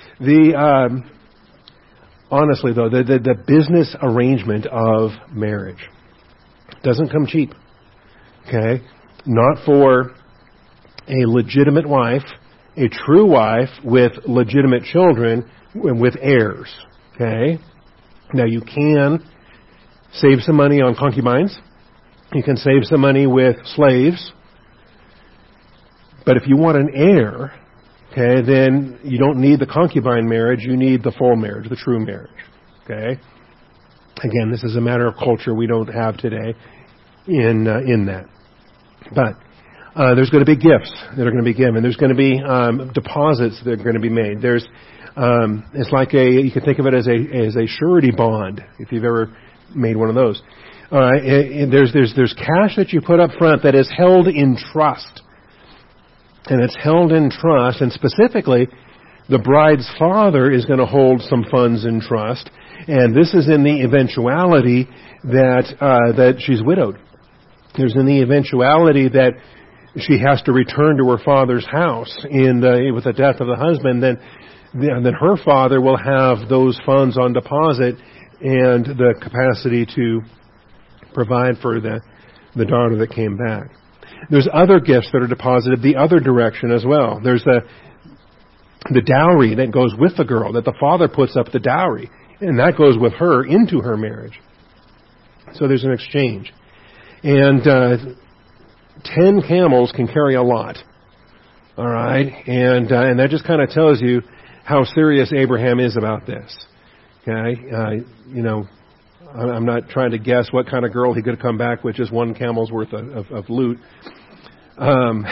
Honestly, though, the business arrangement of marriage doesn't come cheap. Okay? Not for a legitimate wife, a true wife with legitimate children, with heirs. Okay? Now, you can save some money on concubines. You can save some money with slaves. But if you want an heir, okay, then you don't need the concubine marriage. You need the full marriage, the true marriage. Okay? Again, this is a matter of culture we don't have today in that. But there's going to be gifts that are going to be given. There's going to be deposits that are going to be made. There's it's like you can think of it as a surety bond if you've ever made one of those. All right, there's cash that you put up front that is held in trust. And it's held in trust, and specifically, the bride's father is going to hold some funds in trust, and this is in the eventuality that she's widowed. There's in the eventuality that she has to return to her father's house with the death of the husband. Then her father will have those funds on deposit and the capacity to provide for the daughter that came back. There's other gifts that are deposited the other direction as well. There's the dowry that goes with the girl, that the father puts up the dowry, and that goes with her into her marriage. So there's an exchange. And 10 camels can carry a lot. All right? And that just kind of tells you how serious Abraham is about this. Okay? I'm not trying to guess what kind of girl he could come back with just one camel's worth of loot. I'm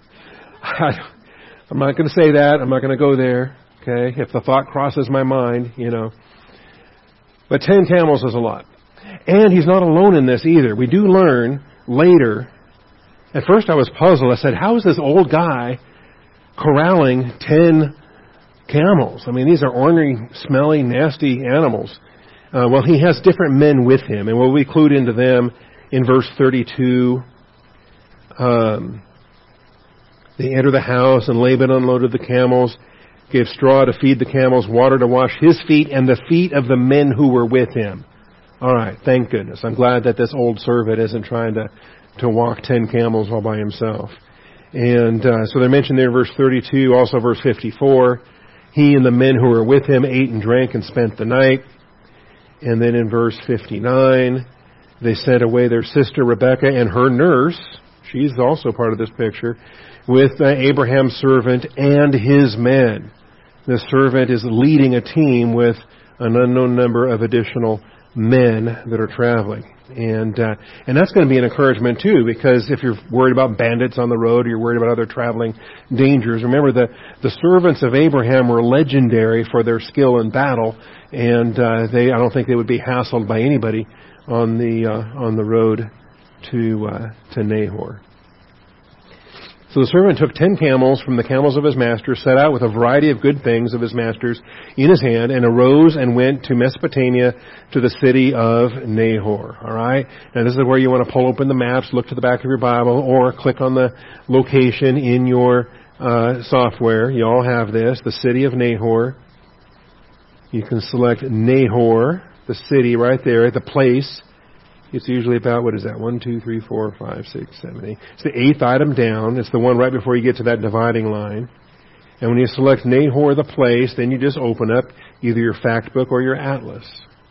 not going to say that. I'm not going to go there. Okay? If the thought crosses my mind, But 10 camels is a lot. And he's not alone in this either. We do learn later. At first I was puzzled. I said, how is this old guy corralling 10 camels? I mean, these are ornery, smelly, nasty animals. Well, he has different men with him, and we'll include into them in verse 32. They enter the house, and Laban unloaded the camels, gave straw to feed the camels, water to wash his feet, and the feet of the men who were with him. All right, thank goodness. I'm glad that this old servant isn't trying to walk 10 camels all by himself. And so they're mentioned there in verse 32, also verse 54. He and the men who were with him ate and drank and spent the night. And then in verse 59, they sent away their sister Rebekah and her nurse. She's also part of this picture with Abraham's servant and his men. The servant is leading a team with an unknown number of additional men that are traveling. And that's going to be an encouragement too, because if you're worried about bandits on the road or you're worried about other traveling dangers, remember the servants of Abraham were legendary for their skill in battle, and I don't think they would be hassled by anybody on the road to Nahor. So the servant took 10 camels from the camels of his master, set out with a variety of good things of his master's in his hand, and arose and went to Mesopotamia to the city of Nahor. All right? Now this is where you want to pull open the maps, look to the back of your Bible, or click on the location in your software. You all have this, the city of Nahor. You can select Nahor, the city right there, the place. It's usually about, 1, 2, 3, 4, 5, 6, 7, 8. It's the 8th item down. It's the one right before you get to that dividing line. And when you select Nahor, the place, then you just open up either your fact book or your atlas.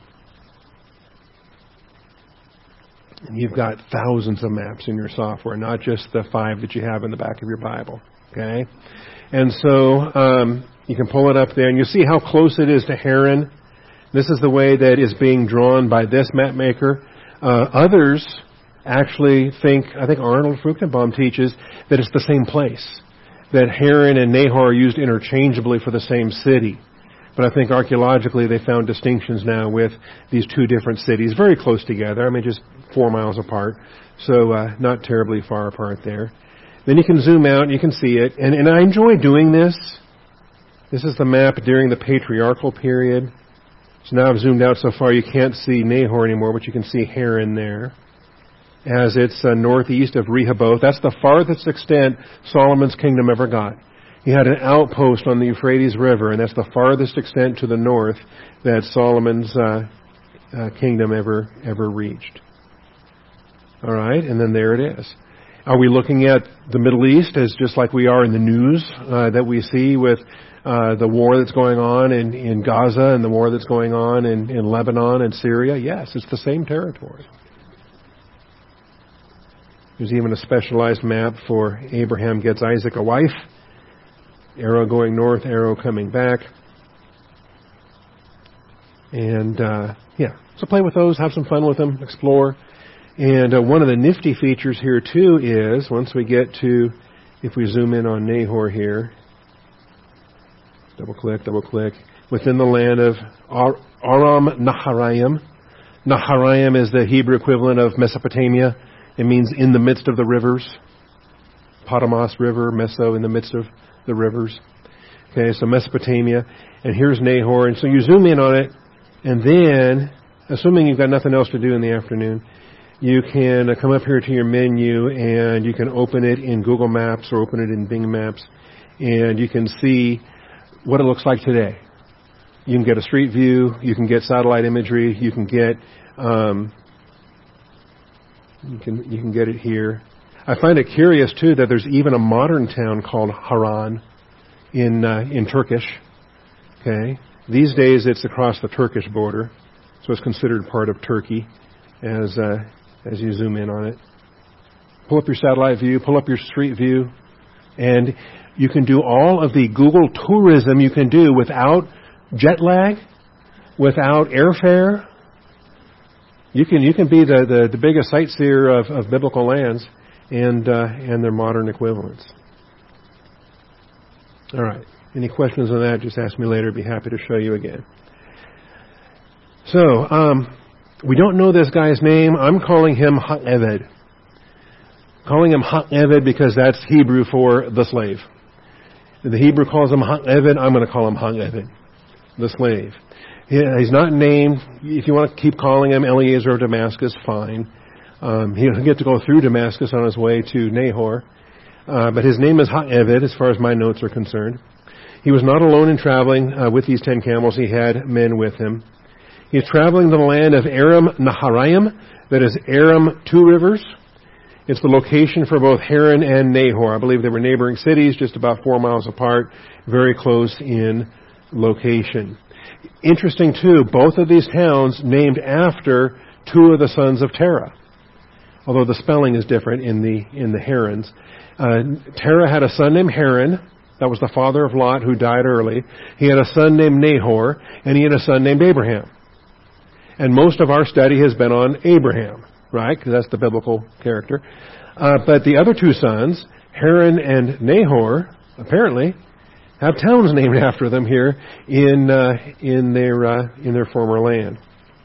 And you've got thousands of maps in your software, not just the 5 that you have in the back of your Bible. Okay? And so you can pull it up there, and you see how close it is to Haran. This is the way that is being drawn by this map maker. Others actually think, I think Arnold Fruchtenbaum teaches that it's the same place, that Haran and Nahor are used interchangeably for the same city. But I think archaeologically they found distinctions now with these two different cities, very close together. I mean, just 4 miles apart, so not terribly far apart there. Then you can zoom out and you can see it. And I enjoy doing this. This is the map during the patriarchal period. So now I've zoomed out so far you can't see Nahor anymore, but you can see Haran there. As it's northeast of Rehoboth. That's the farthest extent Solomon's kingdom ever got. He had an outpost on the Euphrates River, and that's the farthest extent to the north that Solomon's kingdom ever reached. All right, and then there it is. Are we looking at the Middle East as just like we are in the news that we see with the war that's going on in Gaza and the war that's going on in Lebanon and Syria? Yes, it's the same territory. There's even a specialized map for Abraham gets Isaac a wife. Arrow going north, arrow coming back. And, so play with those, have some fun with them, explore. And one of the nifty features here, too, is once we get to, if we zoom in on Nahor here, double click, within the land of Aram Naharaim. Naharaim is the Hebrew equivalent of Mesopotamia. It means in the midst of the rivers. Potamos River, Meso, in the midst of the rivers. Okay, so Mesopotamia. And here's Nahor. And so you zoom in on it, and then, assuming you've got nothing else to do in the afternoon, you can come up here to your menu, and you can open it in Google Maps or open it in Bing Maps, and you can see what it looks like today. You can get a street view, you can get satellite imagery, you can get you can get it here. I find it curious too that there's even a modern town called Haran in Turkish. Okay, these days it's across the Turkish border, so it's considered part of Turkey as you zoom in on it. Pull up your satellite view, pull up your street view, and you can do all of the Google tourism you can do without jet lag, without airfare. You can be the biggest sightseer of biblical lands and their modern equivalents. All right. Any questions on that? Just ask me later. I'd be happy to show you again. So, we don't know this guy's name. I'm calling him Ha-Eved. Calling him Ha-Eved because that's Hebrew for the slave. The Hebrew calls him Ha-Eved. I'm going to call him Ha-Eved, the slave. He's not named. If you want to keep calling him Eliezer of Damascus, fine. He'll get to go through Damascus on his way to Nahor. But his name is Ha-Eved, as far as my notes are concerned. He was not alone in traveling with these 10 camels. He had men with him. He's traveling to the land of Aram Naharaim, that is Aram, 2 rivers. It's the location for both Haran and Nahor. I believe they were neighboring cities, just about 4 miles apart, very close in location. Interesting, too, both of these towns named after 2 of the sons of Terah. although the spelling is different in the Harans. Terah had a son named Haran. That was the father of Lot, who died early. He had a son named Nahor, and he had a son named Abraham. And most of our study has been on Abraham, right? Because that's the biblical character. But the other two sons, Haran and Nahor, apparently have towns named after them here in their former land.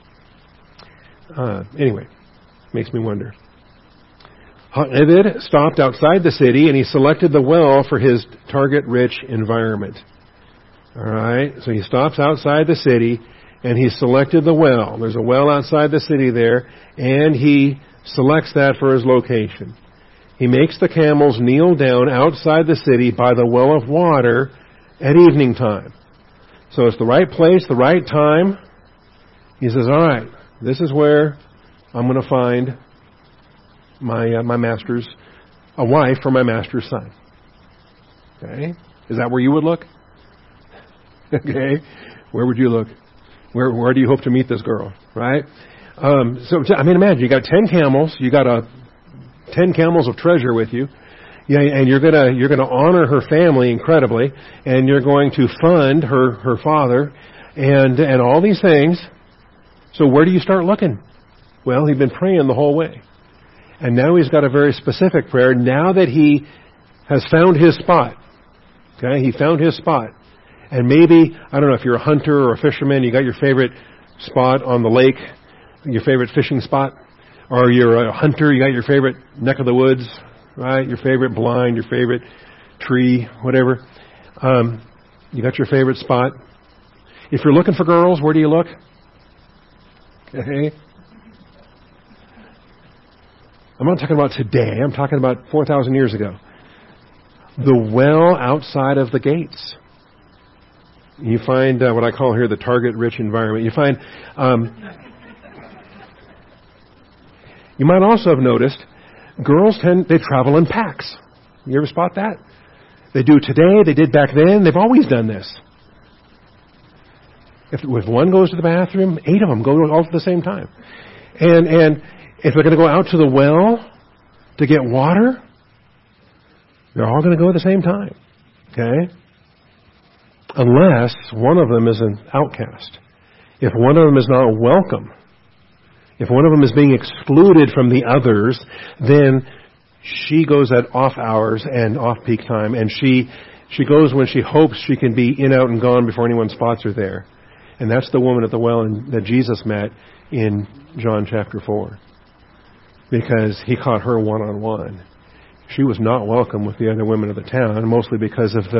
Anyway, makes me wonder. David stopped outside the city, and he selected the well for his target-rich environment. All right, so he stops outside the city, and he selected the well. There's a well outside the city there, and he selects that for his location. He makes the camels kneel down outside the city by the well of water at evening time. So it's the right place, the right time. He says, all right, this is where I'm going to find my master's, a wife for my master's son. Okay? Is that where you would look? Okay? Where would you look? Where do you hope to meet this girl? Right? Imagine you got 10 camels, you got 10 camels of treasure with you. Yeah, and you're gonna honor her family incredibly, and you're going to fund her father and all these things. So where do you start looking? Well, he'd been praying the whole way. And now he's got a very specific prayer. Now that he has found his spot, okay, he found his spot. And maybe, I don't know, if you're a hunter or a fisherman, you got your favorite spot on the lake, your favorite fishing spot. Or you're a hunter, you got your favorite neck of the woods, right? Your favorite blind, your favorite tree, whatever. You got your favorite spot. If you're looking for girls, where do you look? Okay. I'm not talking about today. I'm talking about 4,000 years ago. The well outside of the gates. You find what I call here the target-rich environment. You find, you might also have noticed, girls they travel in packs. You ever spot that? They do today, they did back then, they've always done this. If one goes to the bathroom, 8 of them go all at the same time. And if they're going to go out to the well to get water, they're all going to go at the same time. Okay? Unless one of them is an outcast. If one of them is not welcome, if one of them is being excluded from the others, then she goes at off hours and off-peak time, and she goes when she hopes she can be in, out, and gone before anyone spots her there. And that's the woman at the well that Jesus met in John chapter 4. Because he caught her one-on-one. She was not welcome with the other women of the town, mostly because of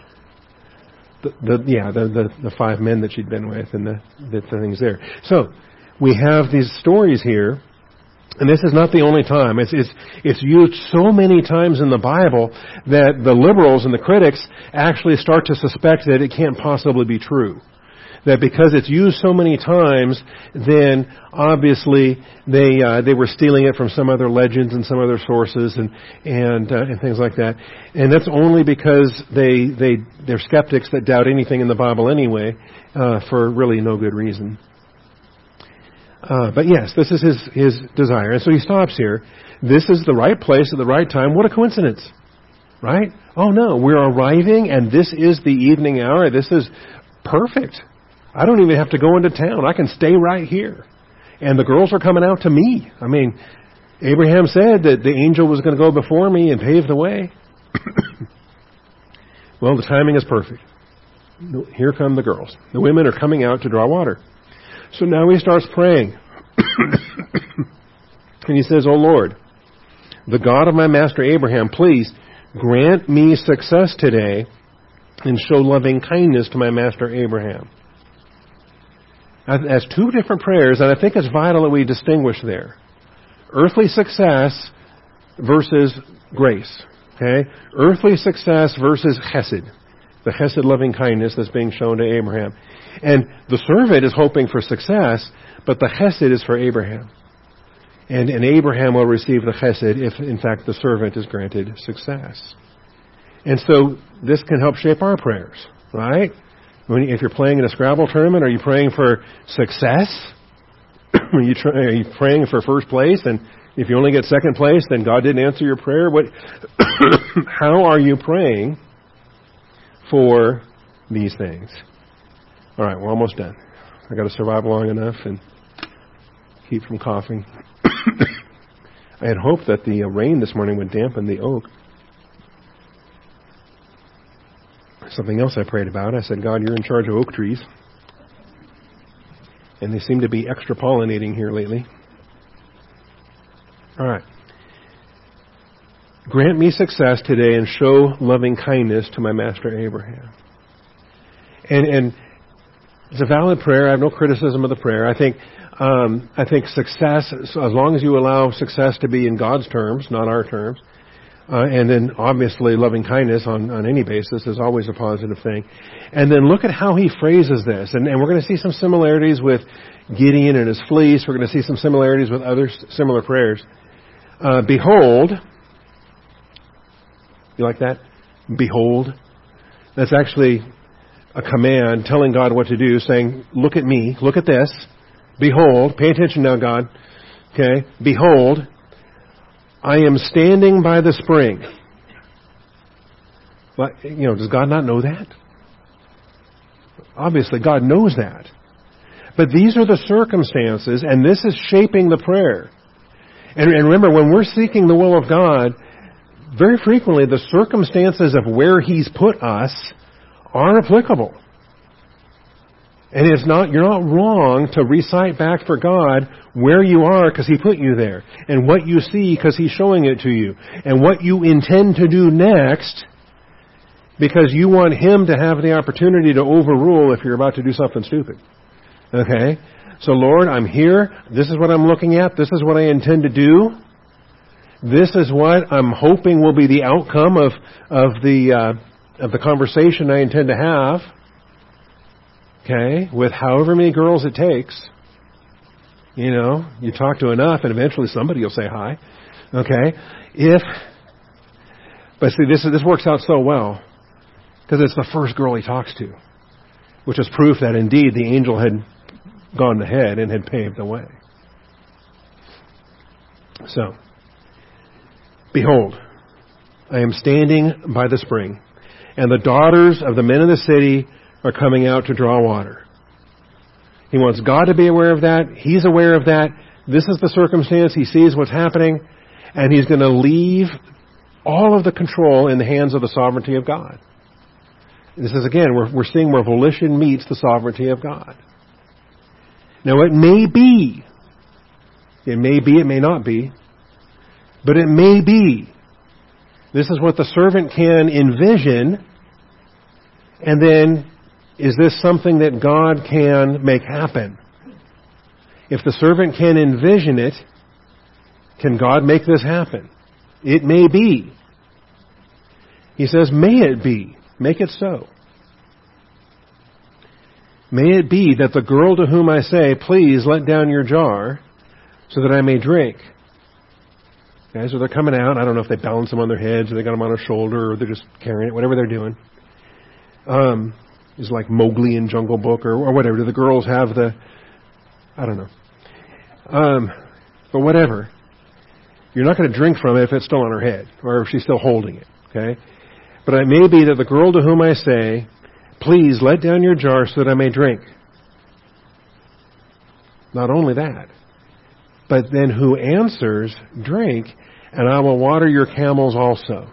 the 5 men that she'd been with and the things there. So we have these stories here, and this is not the only time. It's used so many times in the Bible that the liberals and the critics actually start to suspect that it can't possibly be true. That because it's used so many times, then obviously they were stealing it from some other legends and some other sources and things like that. And that's only because they're skeptics that doubt anything in the Bible anyway, for really no good reason. But yes, this is his desire. And so he stops here. This is the right place at the right time. What a coincidence. Right? Oh no, we're arriving and this is the evening hour. This is perfect. I don't even have to go into town. I can stay right here. And the girls are coming out to me. I mean, Abraham said that the angel was going to go before me and pave the way. Well, the timing is perfect. Here come the girls. The women are coming out to draw water. So now he starts praying. And he says, "O Lord, the God of my master Abraham, please grant me success today and show loving kindness to my master Abraham." That's 2 different prayers, and I think it's vital that we distinguish there. Earthly success versus grace. Okay? Earthly success versus chesed. The chesed loving kindness that's being shown to Abraham. And the servant is hoping for success, but the chesed is for Abraham. And Abraham will receive the chesed if, in fact, the servant is granted success. And so this can help shape our prayers, right? If you're playing in a Scrabble tournament, are you praying for success? Are you praying for first place and If you only get second place, then God didn't answer your prayer. What? How are you praying for these things? All right, we're almost done. I got to survive long enough and keep from coughing. I had hoped that the rain this morning would dampen the oak. Something else I prayed about. I said, God, you're in charge of oak trees. And they seem to be extra pollinating here lately. All right. Grant me success today and show loving kindness to my master Abraham. And it's a valid prayer. I have no criticism of the prayer. I think success, as long as you allow success to be in God's terms, not our terms, and then obviously loving kindness on any basis is always a positive thing. And then look at how he phrases this. And we're going to see some similarities with Gideon and his fleece. We're going to see some similarities with other similar prayers. Behold. You like that? Behold. That's actually a command telling God what to do, saying, look at me, look at this. Behold, pay attention now, God. Okay? Behold, I am standing by the spring. But, does God not know that? Obviously, God knows that. But these are the circumstances, and this is shaping the prayer. And remember, when we're seeking the will of God, very frequently the circumstances of where He's put us are applicable. And you're not wrong to recite back for God where you are because He put you there, and what you see because He's showing it to you, and what you intend to do next because you want Him to have the opportunity to overrule if you're about to do something stupid. Okay? So Lord, I'm here. This is what I'm looking at. This is what I intend to do. This is what I'm hoping will be the outcome of the conversation I intend to have. Okay, with however many girls it takes. You talk to enough and eventually somebody will say hi. Okay? But see, this works out so well because it's the first girl he talks to, which is proof that indeed the angel had gone ahead and had paved the way. So, behold, I am standing by the spring, and the daughters of the men of the city are coming out to draw water. He wants God to be aware of that. He's aware of that. This is the circumstance. He sees what's happening, and he's going to leave all of the control in the hands of the sovereignty of God. This is, again, we're seeing where volition meets the sovereignty of God. Now, it may be, it may not be, but it may be. This is what the servant can envision, and then is this something that God can make happen? If the servant can envision it, can God make this happen? It may be. He says, may it be. Make it so. May it be that the girl to whom I say, please let down your jar so that I may drink. Okay, so they're coming out. I don't know if they balance them on their heads or they got them on a shoulder or they're just carrying it, whatever they're doing. It's like Mowgli in Jungle Book or whatever. Do the girls have I don't know. But whatever. You're not going to drink from it if it's still on her head or if she's still holding it. Okay? But it may be that the girl to whom I say, please let down your jar so that I may drink. Not only that, but then who answers, drink, and I will water your camels also.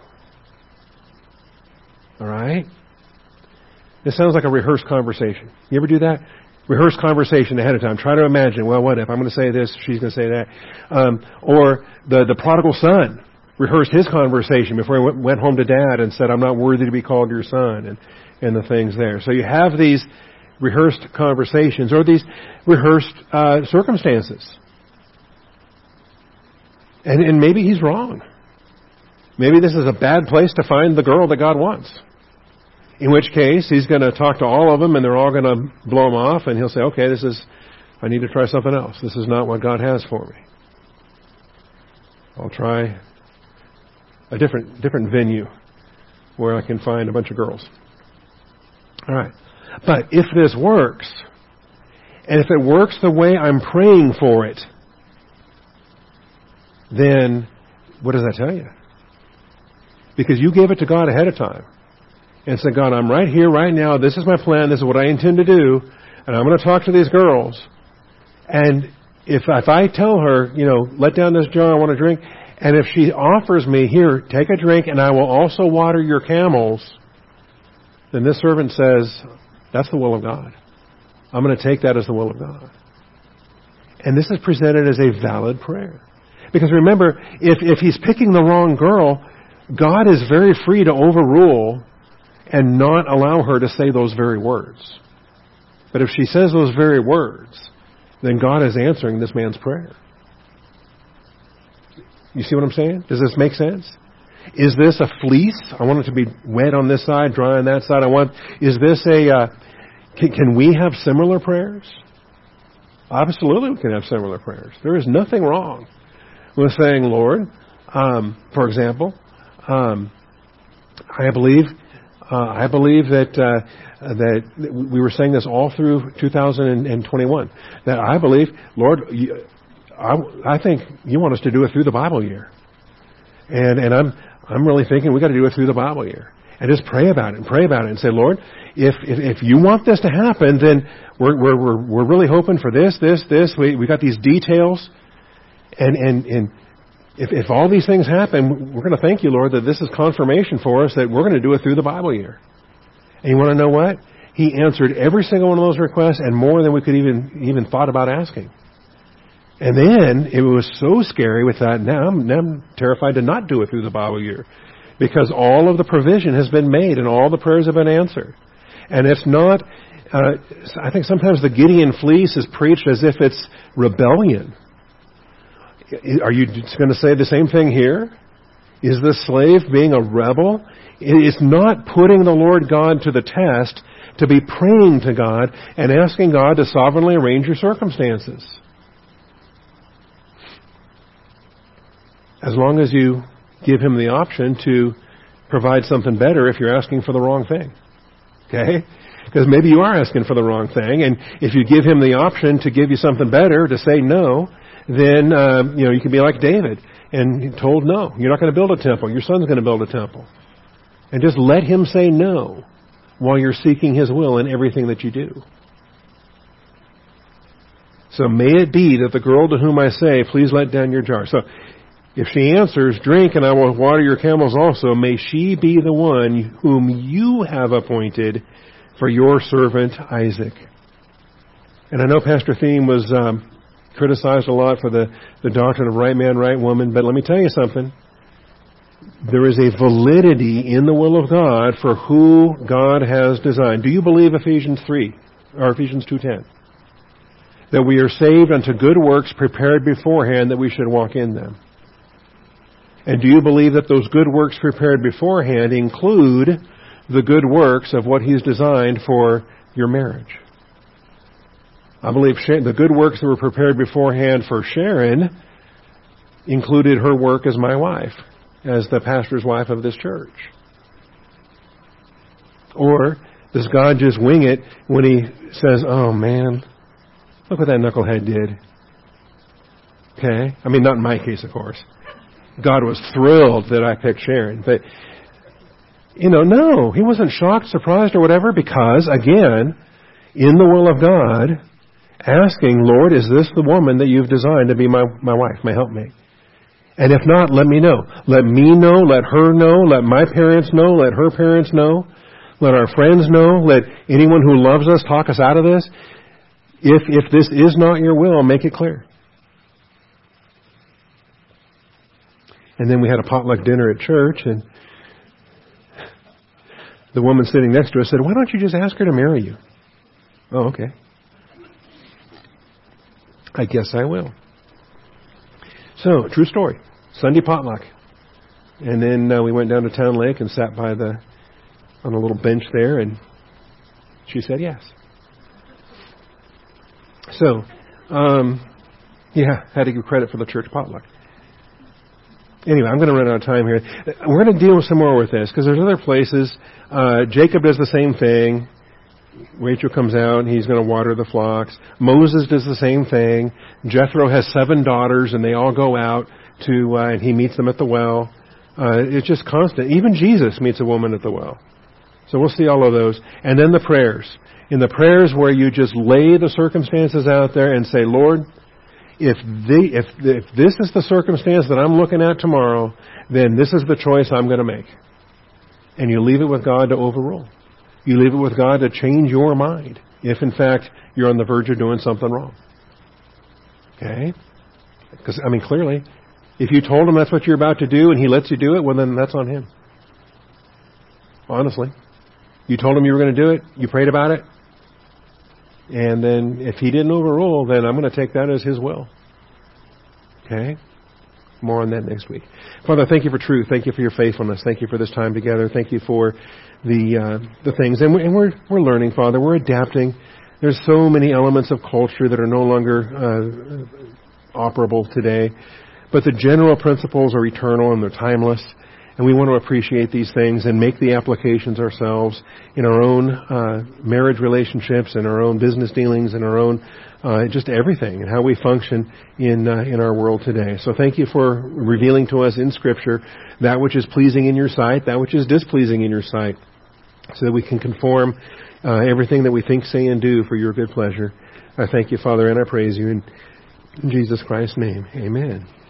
All right? This sounds like a rehearsed conversation. You ever do that? Rehearse conversation ahead of time. Try to imagine, well, what if I'm going to say this, she's going to say that. Or the prodigal son rehearsed his conversation before he went home to dad and said, I'm not worthy to be called your son, and the things there. So you have these rehearsed conversations or these rehearsed circumstances. And maybe he's wrong. Maybe this is a bad place to find the girl that God wants. In which case, he's going to talk to all of them and they're all going to blow him off and he'll say, okay, I need to try something else. This is not what God has for me. I'll try a different venue where I can find a bunch of girls. All right. But if this works, and if it works the way I'm praying for it, then what does that tell you? Because you gave it to God ahead of time and said, God, I'm right here, right now. This is my plan. This is what I intend to do. And I'm going to talk to these girls. And if I tell her, let down this jar, I want to drink. And if she offers me, here, take a drink, and I will also water your camels, then this servant says, that's the will of God. I'm going to take that as the will of God. And this is presented as a valid prayer. Because remember, if he's picking the wrong girl, God is very free to overrule and not allow her to say those very words. But if she says those very words, then God is answering this man's prayer. You see what I'm saying? Does this make sense? Is this a fleece? I want it to be wet on this side, dry on that side. Is this can we have similar prayers? Absolutely we can have similar prayers. There is nothing wrong with saying, Lord, for example, I believe that we were saying this all through 2021, that I believe, Lord, I think you want us to do it through the Bible year. And I'm really thinking we got to do it through the Bible year. And just pray about it and say, Lord, if you want this to happen, then we're really hoping for this. We got these details. And if all these things happen, we're going to thank you, Lord, that this is confirmation for us that we're going to do it through the Bible year. And you want to know what? He answered every single one of those requests and more than we could even thought about asking. And then it was so scary with that. Now I'm terrified to not do it through the Bible year, because all of the provision has been made and all the prayers have been answered. And it's not. I think sometimes the Gideon fleece is preached as if it's rebellion. Are you going to say the same thing here? Is the slave being a rebel? It's not putting the Lord God to the test to be praying to God and asking God to sovereignly arrange your circumstances. As long as you give him the option to provide something better if you're asking for the wrong thing. Okay? Because maybe you are asking for the wrong thing, and if you give him the option to give you something better, to say no, then you can be like David and told no. You're not going to build a temple. Your son's going to build a temple. And just let him say no while you're seeking his will in everything that you do. So may it be that the girl to whom I say, please let down your jar. So if she answers, drink and I will water your camels also, may she be the one whom you have appointed for your servant Isaac. And I know Pastor Thiem was criticized a lot for the doctrine of right man, right woman, but let me tell you something. There is a validity in the will of God for who God has designed. Do you believe Ephesians 3 or Ephesians 2:10? That we are saved unto good works prepared beforehand that we should walk in them. And do you believe that those good works prepared beforehand include the good works of what He's designed for your marriage? I believe the good works that were prepared beforehand for Sharon included her work as my wife, as the pastor's wife of this church. Or does God just wing it when He says, oh man, look what that knucklehead did? Okay? I mean, not in my case, of course. God was thrilled that I picked Sharon. But, no, He wasn't shocked, surprised, or whatever, because, again, in the will of God, asking, Lord, is this the woman that you've designed to be my wife, my helpmate? And if not, let me know. Let me know, let her know, let my parents know, let her parents know, let our friends know, let anyone who loves us talk us out of this. If this is not your will, make it clear. And then we had a potluck dinner at church, and the woman sitting next to us said, why don't you just ask her to marry you? Oh, okay. I guess I will. So, true story. Sunday potluck. And then we went down to Town Lake and sat on a little bench there, and she said yes. So, had to give credit for the church potluck. Anyway, I'm going to run out of time here. We're going to deal some more with this, because there's other places. Jacob does the same thing. Rachel comes out, and he's going to water the flocks. Moses does the same thing. Jethro has 7 daughters, and they all go out and he meets them at the well. It's just constant. Even Jesus meets a woman at the well. So we'll see all of those. And then the prayers. In the prayers where you just lay the circumstances out there and say, Lord, if this is the circumstance that I'm looking at tomorrow, then this is the choice I'm going to make. And you leave it with God to overrule. You leave it with God to change your mind if, in fact, you're on the verge of doing something wrong. Okay? Because, clearly, if you told him that's what you're about to do and he lets you do it, well, then that's on him. Honestly. You told him you were going to do it. You prayed about it. And then if he didn't overrule, then I'm going to take that as his will. Okay? More on that next week. Father, thank you for truth. Thank you for your faithfulness. Thank you for this time together. Thank you for the things. And we're learning, Father. We're adapting. There's so many elements of culture that are no longer operable today. But the general principles are eternal and they're timeless. And we want to appreciate these things and make the applications ourselves in our own marriage relationships, in our own business dealings, in our own just everything, and how we function in our world today. So thank you for revealing to us in Scripture that which is pleasing in your sight, that which is displeasing in your sight, so that we can conform everything that we think, say, and do for your good pleasure. I thank you, Father, and I praise you in Jesus Christ's name. Amen.